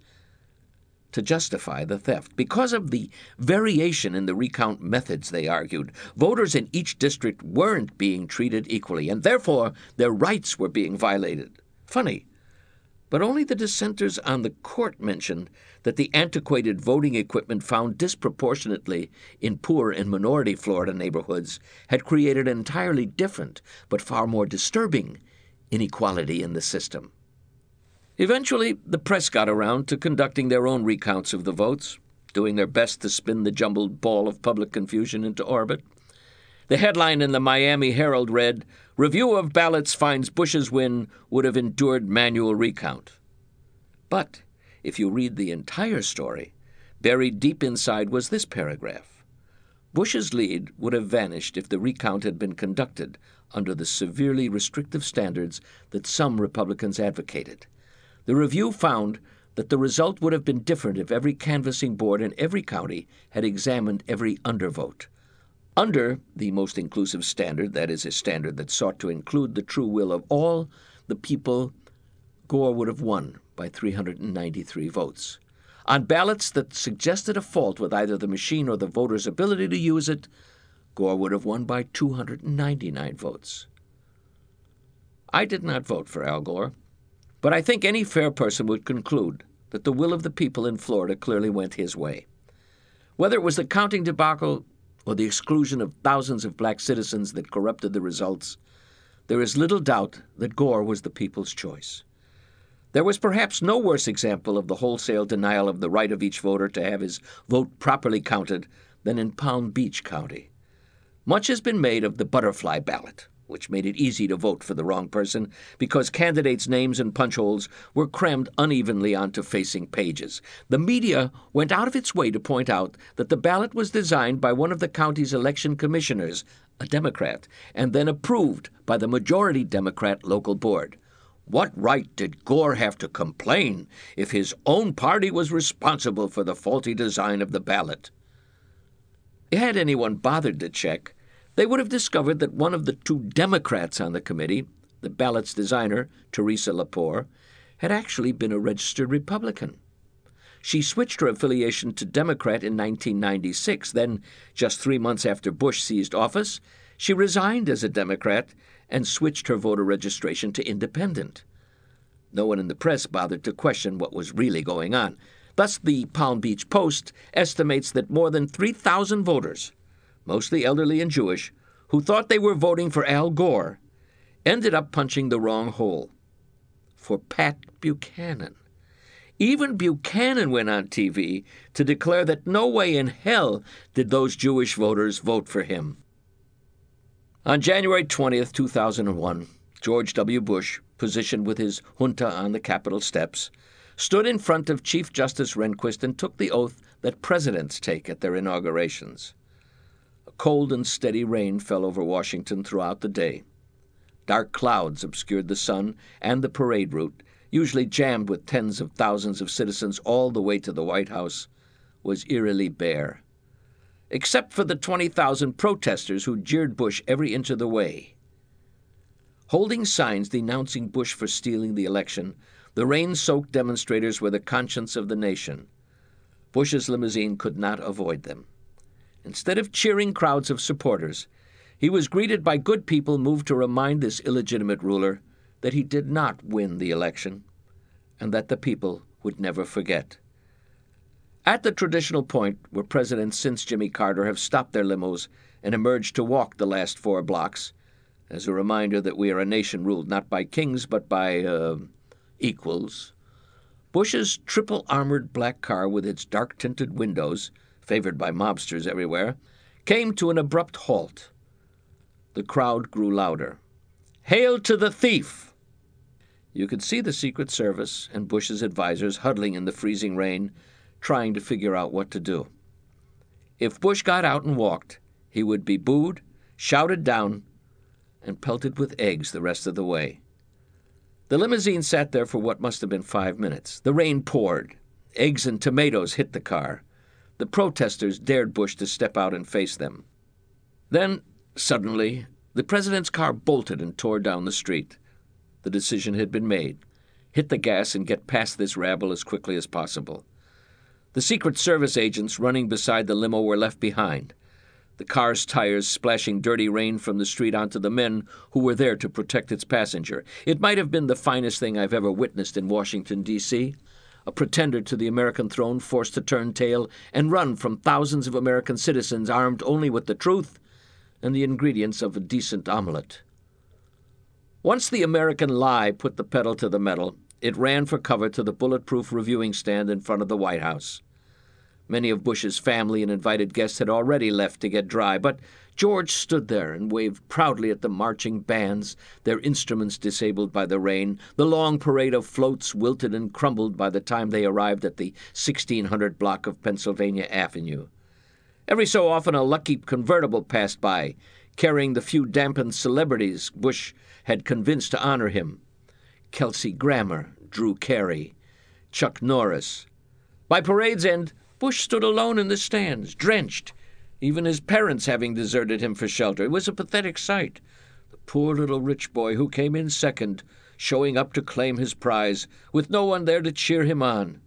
to justify the theft. Because of the variation in the recount methods, they argued, voters in each district weren't being treated equally, and therefore their rights were being violated. Funny, But only the dissenters on the court mentioned that the antiquated voting equipment found disproportionately in poor and minority Florida neighborhoods had created an entirely different but far more disturbing inequality in the system. Eventually, the press got around to conducting their own recounts of the votes, doing their best to spin the jumbled ball of public confusion into orbit. The headline in the Miami Herald read, "Review of ballots finds Bush's win would have endured manual recount." But if you read the entire story, buried deep inside was this paragraph. Bush's lead would have vanished if the recount had been conducted under the severely restrictive standards that some Republicans advocated. The review found that the result would have been different if every canvassing board in every county had examined every undervote. Under the most inclusive standard, that is, a standard that sought to include the true will of all the people, Gore would have won by three hundred ninety-three votes. On ballots that suggested a fault with either the machine or the voter's ability to use it, Gore would have won by two hundred ninety-nine votes. I did not vote for Al Gore, but I think any fair person would conclude that the will of the people in Florida clearly went his way. Whether it was the counting debacle or the exclusion of thousands of black citizens that corrupted the results, there is little doubt that Gore was the people's choice. There was perhaps no worse example of the wholesale denial of the right of each voter to have his vote properly counted than in Palm Beach County. Much has been made of the butterfly ballot, which made it easy to vote for the wrong person because candidates' names and punch holes were crammed unevenly onto facing pages. The media went out of its way to point out that the ballot was designed by one of the county's election commissioners, a Democrat, and then approved by the majority Democrat local board. What right did Gore have to complain if his own party was responsible for the faulty design of the ballot? Had anyone bothered to check, they would have discovered that one of the two Democrats on the committee, the ballot's designer, Teresa Lepore, had actually been a registered Republican. She switched her affiliation to Democrat in nineteen ninety-six. Then, just three months after Bush seized office, she resigned as a Democrat and switched her voter registration to independent. No one in the press bothered to question what was really going on. Thus, the Palm Beach Post estimates that more than three thousand voters, mostly elderly and Jewish, who thought they were voting for Al Gore, ended up punching the wrong hole for Pat Buchanan. Even Buchanan went on T V to declare that no way in hell did those Jewish voters vote for him. On January twentieth, two thousand one, George W. Bush, positioned with his junta on the Capitol steps, stood in front of Chief Justice Rehnquist and took the oath that presidents take at their inaugurations. A cold and steady rain fell over Washington throughout the day. Dark clouds obscured the sun, and the parade route, usually jammed with tens of thousands of citizens all the way to the White House, was eerily bare, except for the twenty thousand protesters who jeered Bush every inch of the way. Holding signs denouncing Bush for stealing the election, the rain-soaked demonstrators were the conscience of the nation. Bush's limousine could not avoid them. Instead of cheering crowds of supporters, he was greeted by good people moved to remind this illegitimate ruler that he did not win the election and that the people would never forget. At the traditional point where presidents since Jimmy Carter have stopped their limos and emerged to walk the last four blocks, as a reminder that we are a nation ruled not by kings but by, uh, equals, Bush's triple-armored black car with its dark-tinted windows, favored by mobsters everywhere, came to an abrupt halt. The crowd grew louder. "Hail to the thief!" You could see the Secret Service and Bush's advisors huddling in the freezing rain, trying to figure out what to do. If Bush got out and walked, he would be booed, shouted down, and pelted with eggs the rest of the way. The limousine sat there for what must have been five minutes. The rain poured. Eggs and tomatoes hit the car. The protesters dared Bush to step out and face them. Then, suddenly, the president's car bolted and tore down the street. The decision had been made. Hit the gas and get past this rabble as quickly as possible. The Secret Service agents running beside the limo were left behind. the car's tires splashing dirty rain from the street onto the men who were there to protect its passenger. It might have been the finest thing I've ever witnessed in Washington, D C A pretender to the American throne forced to turn tail and run from thousands of American citizens armed only with the truth and the ingredients of a decent omelet. Once the American lie put the pedal to the metal, it ran for cover to the bulletproof reviewing stand in front of the White House. Many of Bush's family and invited guests had already left to get dry, but George stood there and waved proudly at the marching bands, their instruments disabled by the rain, the long parade of floats wilted and crumbled by the time they arrived at the sixteen hundred block of Pennsylvania Avenue. Every so often a lucky convertible passed by, carrying the few dampened celebrities Bush had convinced to honor him. Kelsey Grammer, Drew Carey, Chuck Norris. By parade's end, Bush stood alone in the stands, drenched, even his parents having deserted him for shelter. It was a pathetic sight. The poor little rich boy who came in second, showing up to claim his prize, with no one there to cheer him on.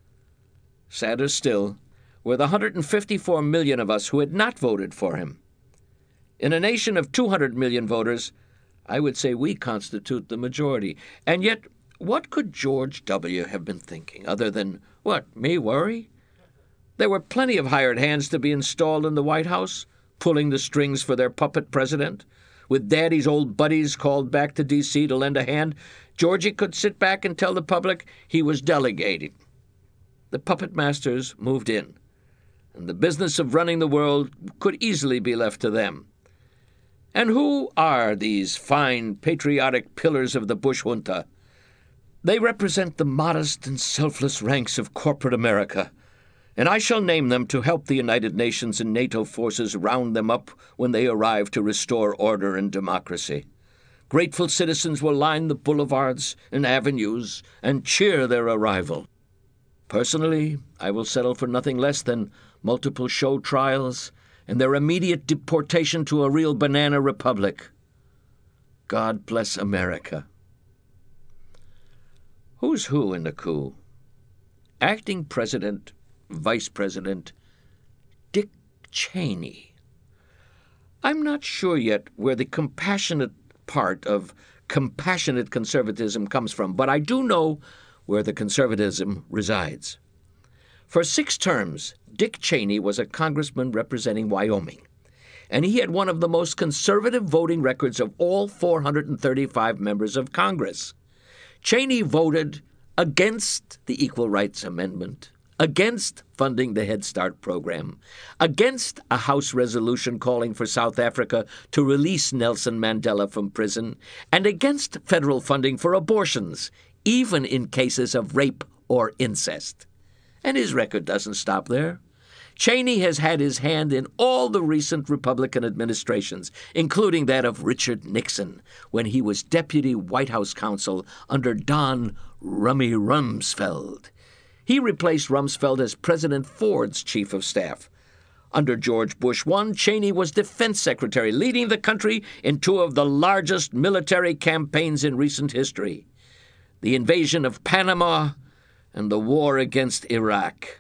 Sadder still were the one hundred fifty-four million of us who had not voted for him. In a nation of two hundred million voters, I would say we constitute the majority. And yet, what could George W. have been thinking, other than, what, me worry? There were plenty of hired hands to be installed in the White House, pulling the strings for their puppet president. With Daddy's old buddies called back to D C to lend a hand, Georgie could sit back and tell the public he was delegating. The puppet masters moved in, and the business of running the world could easily be left to them. And who are these fine, patriotic pillars of the Bush junta? They represent the modest and selfless ranks of corporate America, and I shall name them to help the United Nations and NATO forces round them up when they arrive to restore order and democracy. Grateful citizens will line the boulevards and avenues and cheer their arrival. Personally, I will settle for nothing less than multiple show trials and their immediate deportation to a real banana republic. God bless America. Who's who in the coup? Acting President, Vice President Dick Cheney. I'm not sure yet where the compassionate part of compassionate conservatism comes from, but I do know where the conservatism resides. For six terms, Dick Cheney was a congressman representing Wyoming, and he had one of the most conservative voting records of all four hundred thirty-five members of Congress. Cheney voted against the Equal Rights Amendment, against funding the Head Start program, against a House resolution calling for South Africa to release Nelson Mandela from prison, and against federal funding for abortions, even in cases of rape or incest. And his record doesn't stop there. Cheney has had his hand in all the recent Republican administrations, including that of Richard Nixon, when he was Deputy White House Counsel under Don Rummy Rumsfeld. He replaced Rumsfeld as President Ford's Chief of Staff. Under George Bush the First, Cheney was Defense Secretary, leading the country in two of the largest military campaigns in recent history: the invasion of Panama and the war against Iraq.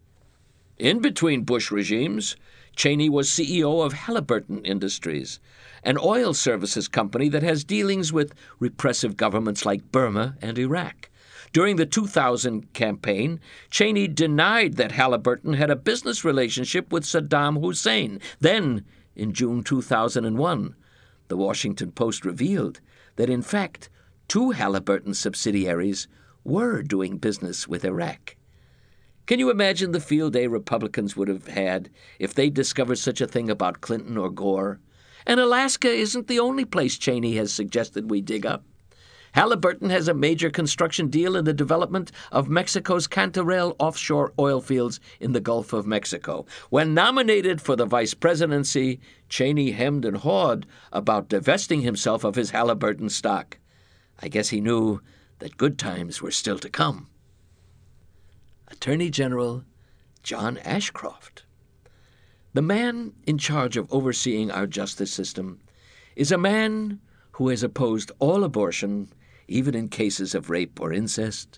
In between Bush regimes, Cheney was C E O of Halliburton Industries, an oil services company that has dealings with repressive governments like Burma and Iraq. During the two thousand campaign, Cheney denied that Halliburton had a business relationship with Saddam Hussein. Then, in June two thousand one, the Washington Post revealed that, in fact, two Halliburton subsidiaries were doing business with Iraq. Can you imagine the field day Republicans would have had if they discovered such a thing about Clinton or Gore? And Alaska isn't the only place Cheney has suggested we dig up. Halliburton has a major construction deal in the development of Mexico's Cantarell offshore oil fields in the Gulf of Mexico. When nominated for the vice presidency, Cheney hemmed and hawed about divesting himself of his Halliburton stock. I guess he knew that good times were still to come. Attorney General John Ashcroft. The man in charge of overseeing our justice system is a man who has opposed all abortion, even in cases of rape or incest,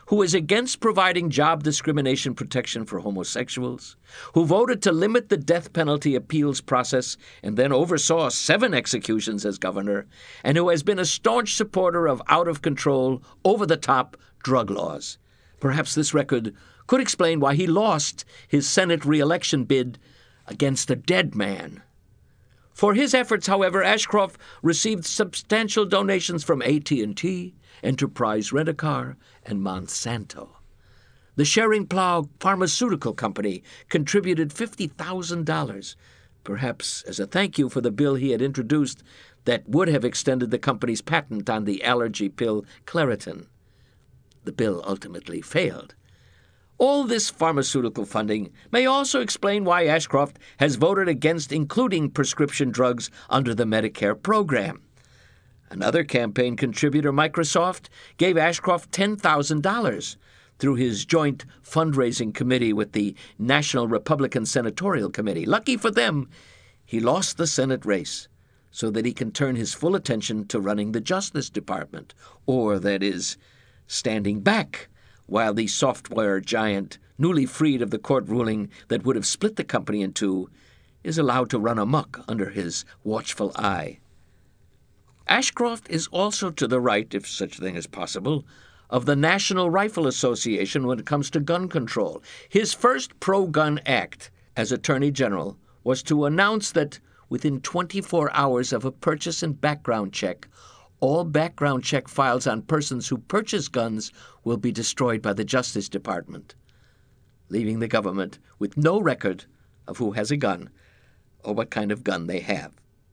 who is against providing job discrimination protection for homosexuals, who voted to limit the death penalty appeals process and then oversaw seven executions as governor, and who has been a staunch supporter of out-of-control, over-the-top drug laws. Perhaps this record could explain why he lost his Senate re-election bid against a dead man. For his efforts, however, Ashcroft received substantial donations from A T and T, Enterprise Rent-A-Car, and Monsanto. The Schering-Plough Pharmaceutical Company contributed fifty thousand dollars, perhaps as a thank you for the bill he had introduced that would have extended the company's patent on the allergy pill Claritin. The bill ultimately failed. All this pharmaceutical funding may also explain why Ashcroft has voted against including prescription drugs under the Medicare program. Another campaign contributor, Microsoft, gave Ashcroft ten thousand dollars through his joint fundraising committee with the National Republican Senatorial Committee. Lucky for them, he lost the Senate race so that he can turn his full attention to running the Justice Department, or, that is, standing back while the software giant, newly freed of the court ruling that would have split the company in two, is allowed to run amok under his watchful eye. Ashcroft is also to the right, if such a thing is possible, of the National Rifle Association when it comes to gun control. His first pro-gun act as Attorney General was to announce that within twenty-four hours of a purchase and background check, all background check files on persons who purchase guns will be destroyed by the Justice Department, leaving the government with no record of who has a gun or what kind of gun they have.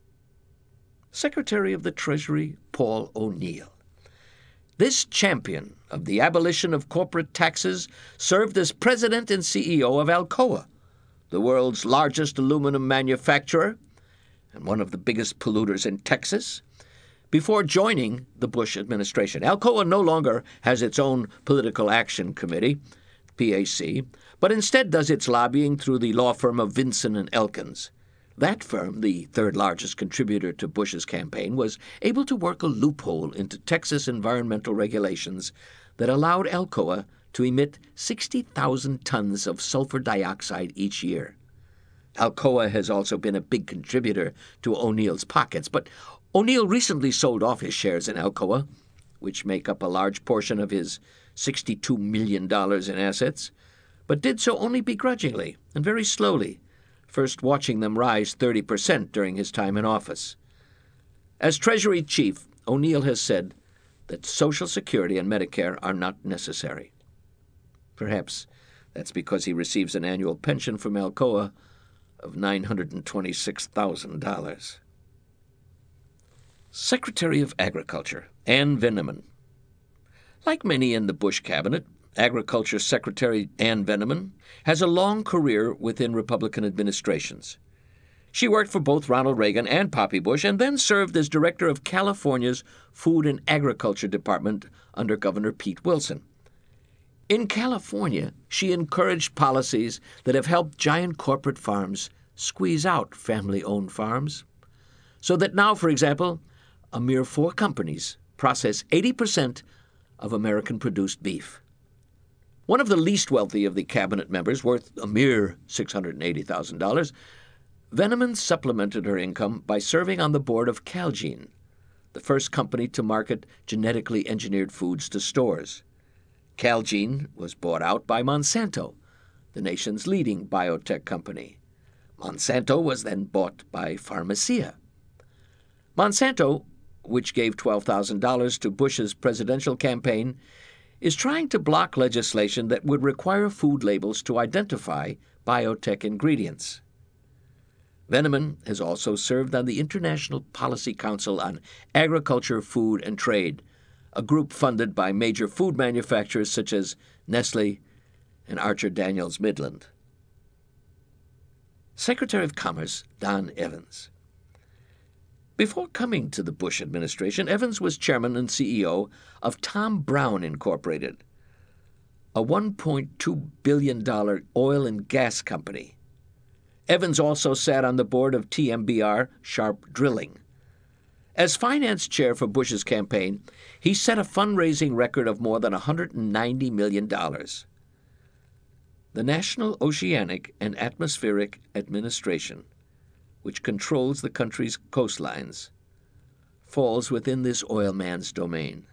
Secretary of the Treasury Paul O'Neill. This champion of the abolition of corporate taxes served as president and C E O of Alcoa, the world's largest aluminum manufacturer and one of the biggest polluters in Texas, before joining the Bush administration. Alcoa no longer has its own political action committee, P A C, but instead does its lobbying through the law firm of Vinson and Elkins. That firm, the third largest contributor to Bush's campaign, was able to work a loophole into Texas environmental regulations that allowed Alcoa to emit sixty thousand tons of sulfur dioxide each year. Alcoa has also been a big contributor to O'Neill's pockets, but O'Neill recently sold off his shares in Alcoa, which make up a large portion of his sixty-two million dollars in assets, but did so only begrudgingly and very slowly, first watching them rise thirty percent during his time in office. As Treasury Chief, O'Neill has said that Social Security and Medicare are not necessary. Perhaps that's because he receives an annual pension from Alcoa of nine hundred twenty-six thousand dollars. Secretary of Agriculture Ann Veneman. Like many in the Bush cabinet, Agriculture Secretary Ann Veneman has a long career within Republican administrations. She worked for both Ronald Reagan and Poppy Bush and then served as director of California's Food and Agriculture Department under Governor Pete Wilson. In California, she encouraged policies that have helped giant corporate farms squeeze out family-owned farms, so that now, for example, a mere four companies process eighty percent of American-produced beef. One of the least wealthy of the cabinet members, worth a mere six hundred eighty thousand dollars, Veneman supplemented her income by serving on the board of Calgene, the first company to market genetically engineered foods to stores. Calgene was bought out by Monsanto, the nation's leading biotech company. Monsanto was then bought by Pharmacia. Monsanto, which gave twelve thousand dollars to Bush's presidential campaign, is trying to block legislation that would require food labels to identify biotech ingredients. Veneman has also served on the International Policy Council on Agriculture, Food, and Trade, a group funded by major food manufacturers such as Nestle and Archer Daniels Midland. Secretary of Commerce Don Evans. Before coming to the Bush administration, Evans was chairman and C E O of Tom Brown Incorporated, a one point two billion dollars oil and gas company. Evans also sat on the board of T M B R Sharp Drilling. As finance chair for Bush's campaign, he set a fundraising record of more than one hundred ninety million dollars. The National Oceanic and Atmospheric Administration, which controls the country's coastlines, falls within this oil man's domain.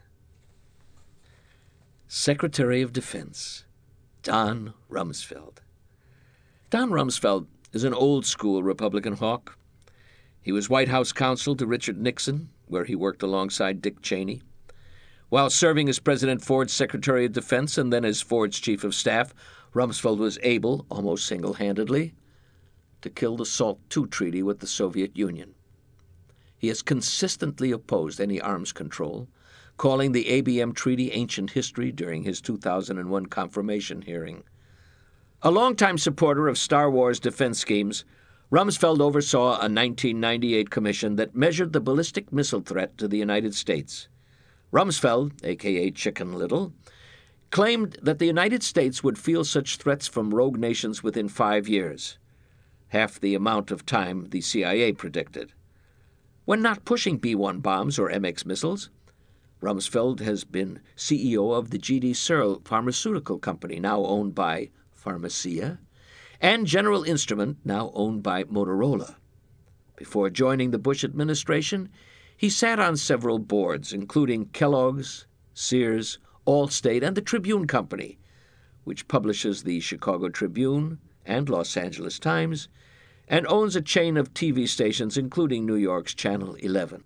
Secretary of Defense, Don Rumsfeld. Don Rumsfeld is an old-school Republican hawk. He was White House counsel to Richard Nixon, where he worked alongside Dick Cheney. While serving as President Ford's Secretary of Defense and then as Ford's Chief of Staff, Rumsfeld was able, almost single-handedly, to kill the SALT two treaty with the Soviet Union. He has consistently opposed any arms control, calling the A B M Treaty ancient history during his two thousand one confirmation hearing. A longtime supporter of Star Wars defense schemes, Rumsfeld oversaw a nineteen ninety-eight commission that measured the ballistic missile threat to the United States. Rumsfeld, a k a. Chicken Little, claimed that the United States would feel such threats from rogue nations within five years, half the amount of time the C I A predicted. When not pushing B one bombs or M X missiles, Rumsfeld has been C E O of the G D Searle Pharmaceutical Company, now owned by Pharmacia, and General Instrument, now owned by Motorola. Before joining the Bush administration, he sat on several boards, including Kellogg's, Sears, Allstate, and the Tribune Company, which publishes the Chicago Tribune and Los Angeles Times, and owns a chain of T V stations, including New York's Channel eleven.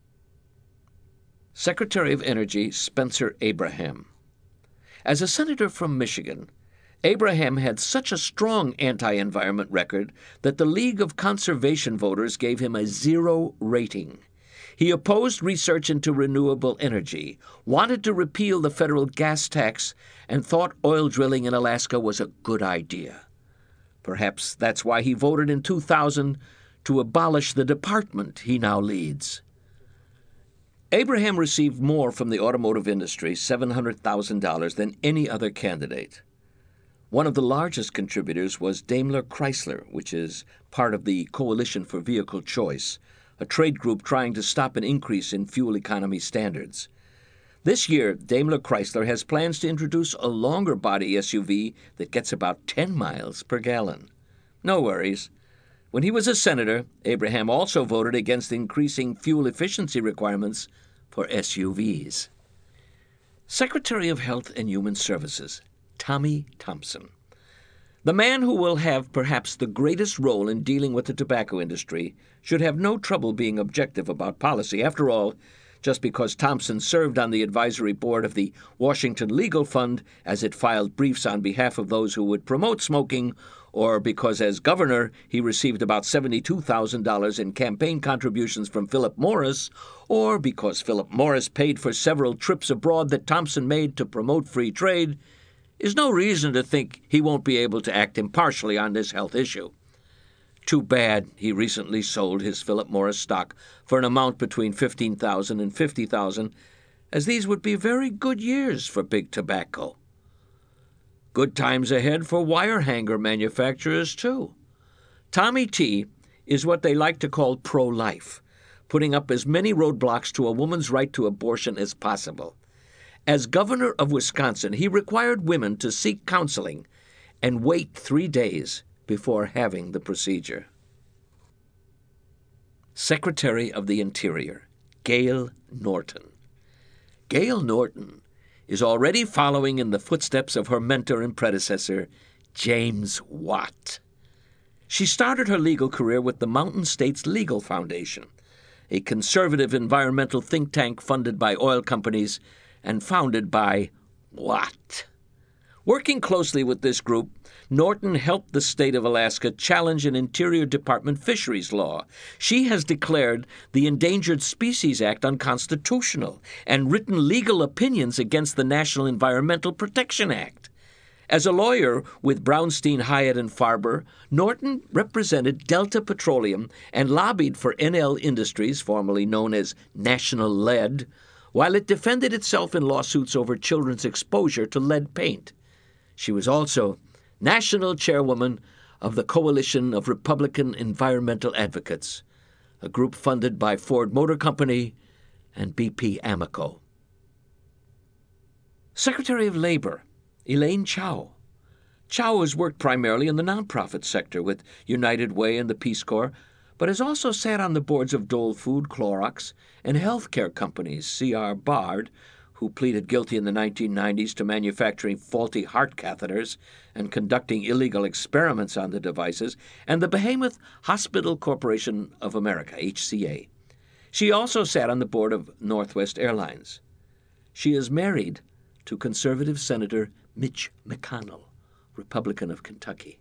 Secretary of Energy Spencer Abraham. As a senator from Michigan, Abraham had such a strong anti-environment record that the League of Conservation voters gave him a zero rating. He opposed research into renewable energy, wanted to repeal the federal gas tax, and thought oil drilling in Alaska was a good idea. Perhaps that's why he voted in two thousand to abolish the department he now leads. Abraham received more from the automotive industry, seven hundred thousand dollars, than any other candidate. One of the largest contributors was Daimler Chrysler, which is part of the Coalition for Vehicle Choice, a trade group trying to stop an increase in fuel economy standards. This year, Daimler Chrysler has plans to introduce a longer body S U V that gets about ten miles per gallon. No worries. When he was a senator, Abraham also voted against increasing fuel efficiency requirements for S U Vs. Secretary of Health and Human Services, Tommy Thompson. The man who will have perhaps the greatest role in dealing with the tobacco industry should have no trouble being objective about policy. After all, just because Thompson served on the advisory board of the Washington Legal Fund as it filed briefs on behalf of those who would promote smoking, or because as governor he received about seventy-two thousand dollars in campaign contributions from Philip Morris, or because Philip Morris paid for several trips abroad that Thompson made to promote free trade, is no reason to think he won't be able to act impartially on this health issue. Too bad he recently sold his Philip Morris stock for an amount between fifteen thousand dollars and fifty thousand dollars, as these would be very good years for big tobacco. Good times ahead for wire hanger manufacturers, too. Tommy T. is what they like to call pro-life, putting up as many roadblocks to a woman's right to abortion as possible. As governor of Wisconsin, he required women to seek counseling and wait three days before having the procedure. Secretary of the Interior, Gale Norton. Gale Norton is already following in the footsteps of her mentor and predecessor, James Watt. She started her legal career with the Mountain States Legal Foundation, a conservative environmental think tank funded by oil companies and founded by Watt. Working closely with this group, Norton helped the state of Alaska challenge an Interior Department fisheries law. She has declared the Endangered Species Act unconstitutional and written legal opinions against the National Environmental Protection Act. As a lawyer with Brownstein, Hyatt, and Farber, Norton represented Delta Petroleum and lobbied for N L Industries, formerly known as National Lead, while it defended itself in lawsuits over children's exposure to lead paint. She was also national chairwoman of the Coalition of Republican Environmental Advocates, a group funded by Ford Motor Company and B P Amoco. Secretary of Labor, Elaine Chao. Chao has worked primarily in the nonprofit sector with United Way and the Peace Corps, but has also sat on the boards of Dole Food, Clorox, and healthcare companies C R Bard, who pleaded guilty in the nineteen nineties to manufacturing faulty heart catheters and conducting illegal experiments on the devices, and the behemoth Hospital Corporation of America, H C A. She also sat on the board of Northwest Airlines. She is married to conservative Senator Mitch McConnell, Republican of Kentucky.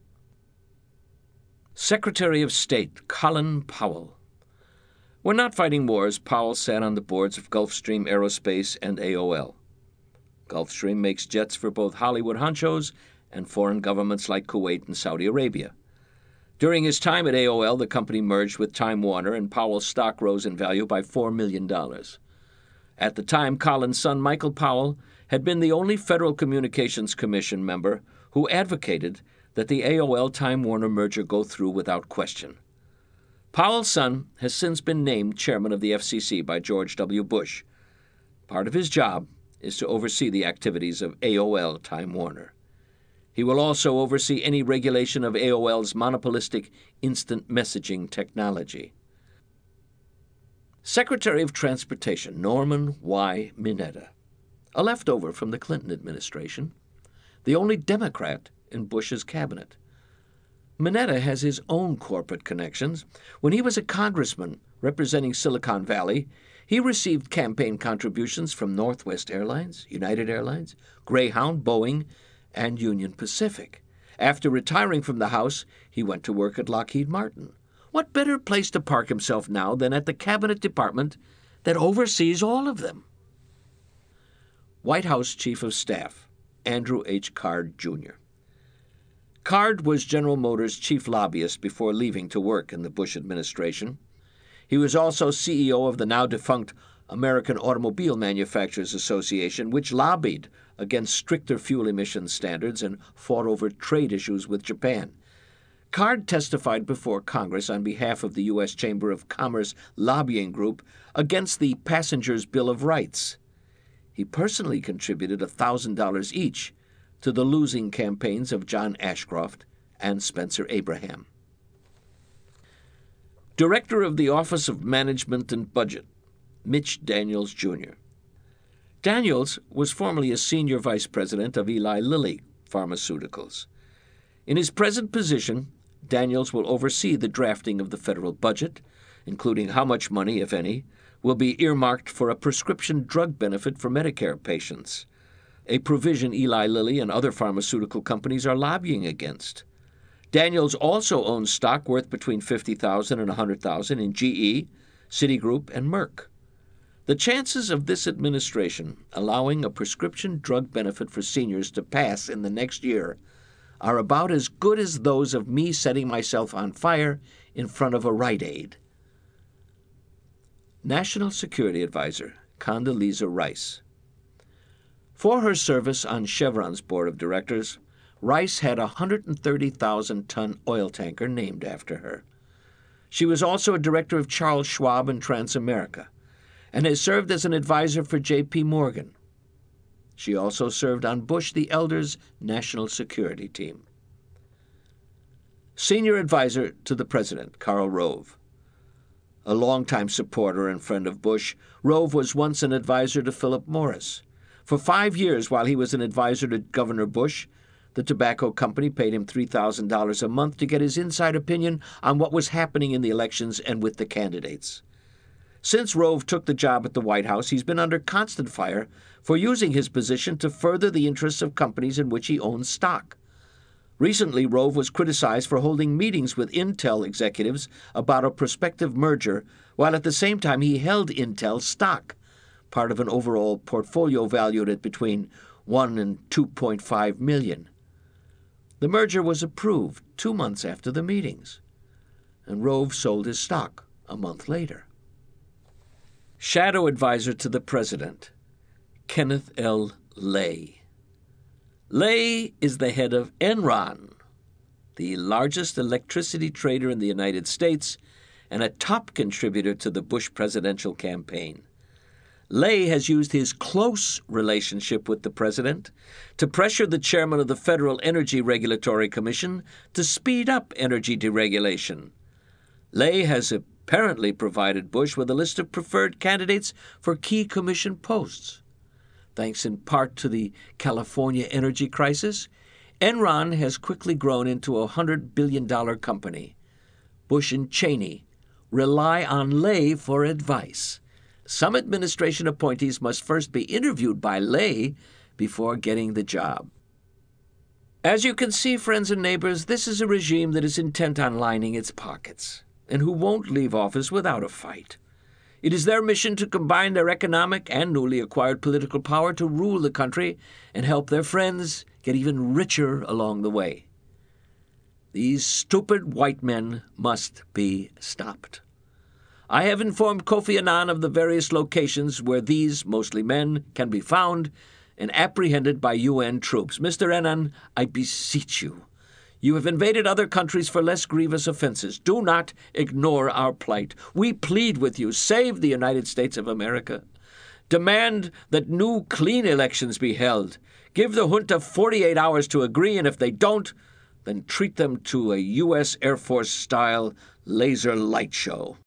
Secretary of State Colin Powell. When not fighting wars, Powell sat on the boards of Gulfstream Aerospace and A O L. Gulfstream makes jets for both Hollywood honchos and foreign governments like Kuwait and Saudi Arabia. During his time at A O L, the company merged with Time Warner, and Powell's stock rose in value by four million dollars. At the time, Colin's son, Michael Powell, had been the only Federal Communications Commission member who advocated that the A O L-Time Warner merger go through without question. Powell's son has since been named chairman of the F C C by George W. Bush. Part of his job is to oversee the activities of A O L-Time Warner. He will also oversee any regulation of A O L's monopolistic instant messaging technology. Secretary of Transportation Norman Y. Mineta, a leftover from the Clinton administration, the only Democrat in Bush's cabinet. Mineta has his own corporate connections. When he was a congressman representing Silicon Valley, he received campaign contributions from Northwest Airlines, United Airlines, Greyhound, Boeing, and Union Pacific. After retiring from the House, he went to work at Lockheed Martin. What better place to park himself now than at the cabinet department that oversees all of them? White House Chief of Staff Andrew H. Card, Junior Card was General Motors' chief lobbyist before leaving to work in the Bush administration. He was also C E O of the now-defunct American Automobile Manufacturers Association, which lobbied against stricter fuel emission standards and fought over trade issues with Japan. Card testified before Congress on behalf of the U S Chamber of Commerce lobbying group against the Passengers' Bill of Rights. He personally contributed one thousand dollars each to the losing campaigns of John Ashcroft and Spencer Abraham. Director of the Office of Management and Budget, Mitch Daniels, Junior Daniels was formerly a senior vice president of Eli Lilly Pharmaceuticals. In his present position, Daniels will oversee the drafting of the federal budget, including how much money, if any, will be earmarked for a prescription drug benefit for Medicare patients, a provision Eli Lilly and other pharmaceutical companies are lobbying against. Daniels also owns stock worth between fifty thousand dollars and one hundred thousand dollars in G E, Citigroup, and Merck. The chances of this administration allowing a prescription drug benefit for seniors to pass in the next year are about as good as those of me setting myself on fire in front of a Rite Aid. National Security Advisor Condoleezza Rice. For her service on Chevron's board of directors, Rice had a one hundred thirty thousand ton oil tanker named after her. She was also a director of Charles Schwab and Transamerica, and has served as an advisor for J P Morgan. She also served on Bush the Elder's national security team. Senior advisor to the president, Karl Rove. A longtime supporter and friend of Bush, Rove was once an advisor to Philip Morris. For five years, while he was an advisor to Governor Bush, the tobacco company paid him three thousand dollars a month to get his inside opinion on what was happening in the elections and with the candidates. Since Rove took the job at the White House, he's been under constant fire for using his position to further the interests of companies in which he owns stock. Recently, Rove was criticized for holding meetings with Intel executives about a prospective merger, while at the same time he held Intel stock, part of an overall portfolio valued at between one and two point five million. The merger was approved two months after the meetings, and Rove sold his stock a month later. Shadow advisor to the president, Kenneth L. Lay. Lay is the head of Enron, the largest electricity trader in the United States, and a top contributor to the Bush presidential campaign. Lay has used his close relationship with the president to pressure the chairman of the Federal Energy Regulatory Commission to speed up energy deregulation. Lay has apparently provided Bush with a list of preferred candidates for key commission posts. Thanks in part to the California energy crisis, Enron has quickly grown into a one hundred billion dollars company. Bush and Cheney rely on Lay for advice. Some administration appointees must first be interviewed by Lay before getting the job. As you can see, friends and neighbors, this is a regime that is intent on lining its pockets and who won't leave office without a fight. It is their mission to combine their economic and newly acquired political power to rule the country and help their friends get even richer along the way. These stupid white men must be stopped. I have informed Kofi Annan of the various locations where these, mostly men, can be found and apprehended by U N troops. Mister Annan, I beseech you, you have invaded other countries for less grievous offenses. Do not ignore our plight. We plead with you, save the United States of America. Demand that new, clean elections be held. Give the junta forty-eight hours to agree, and if they don't, then treat them to a U S Air Force-style laser light show.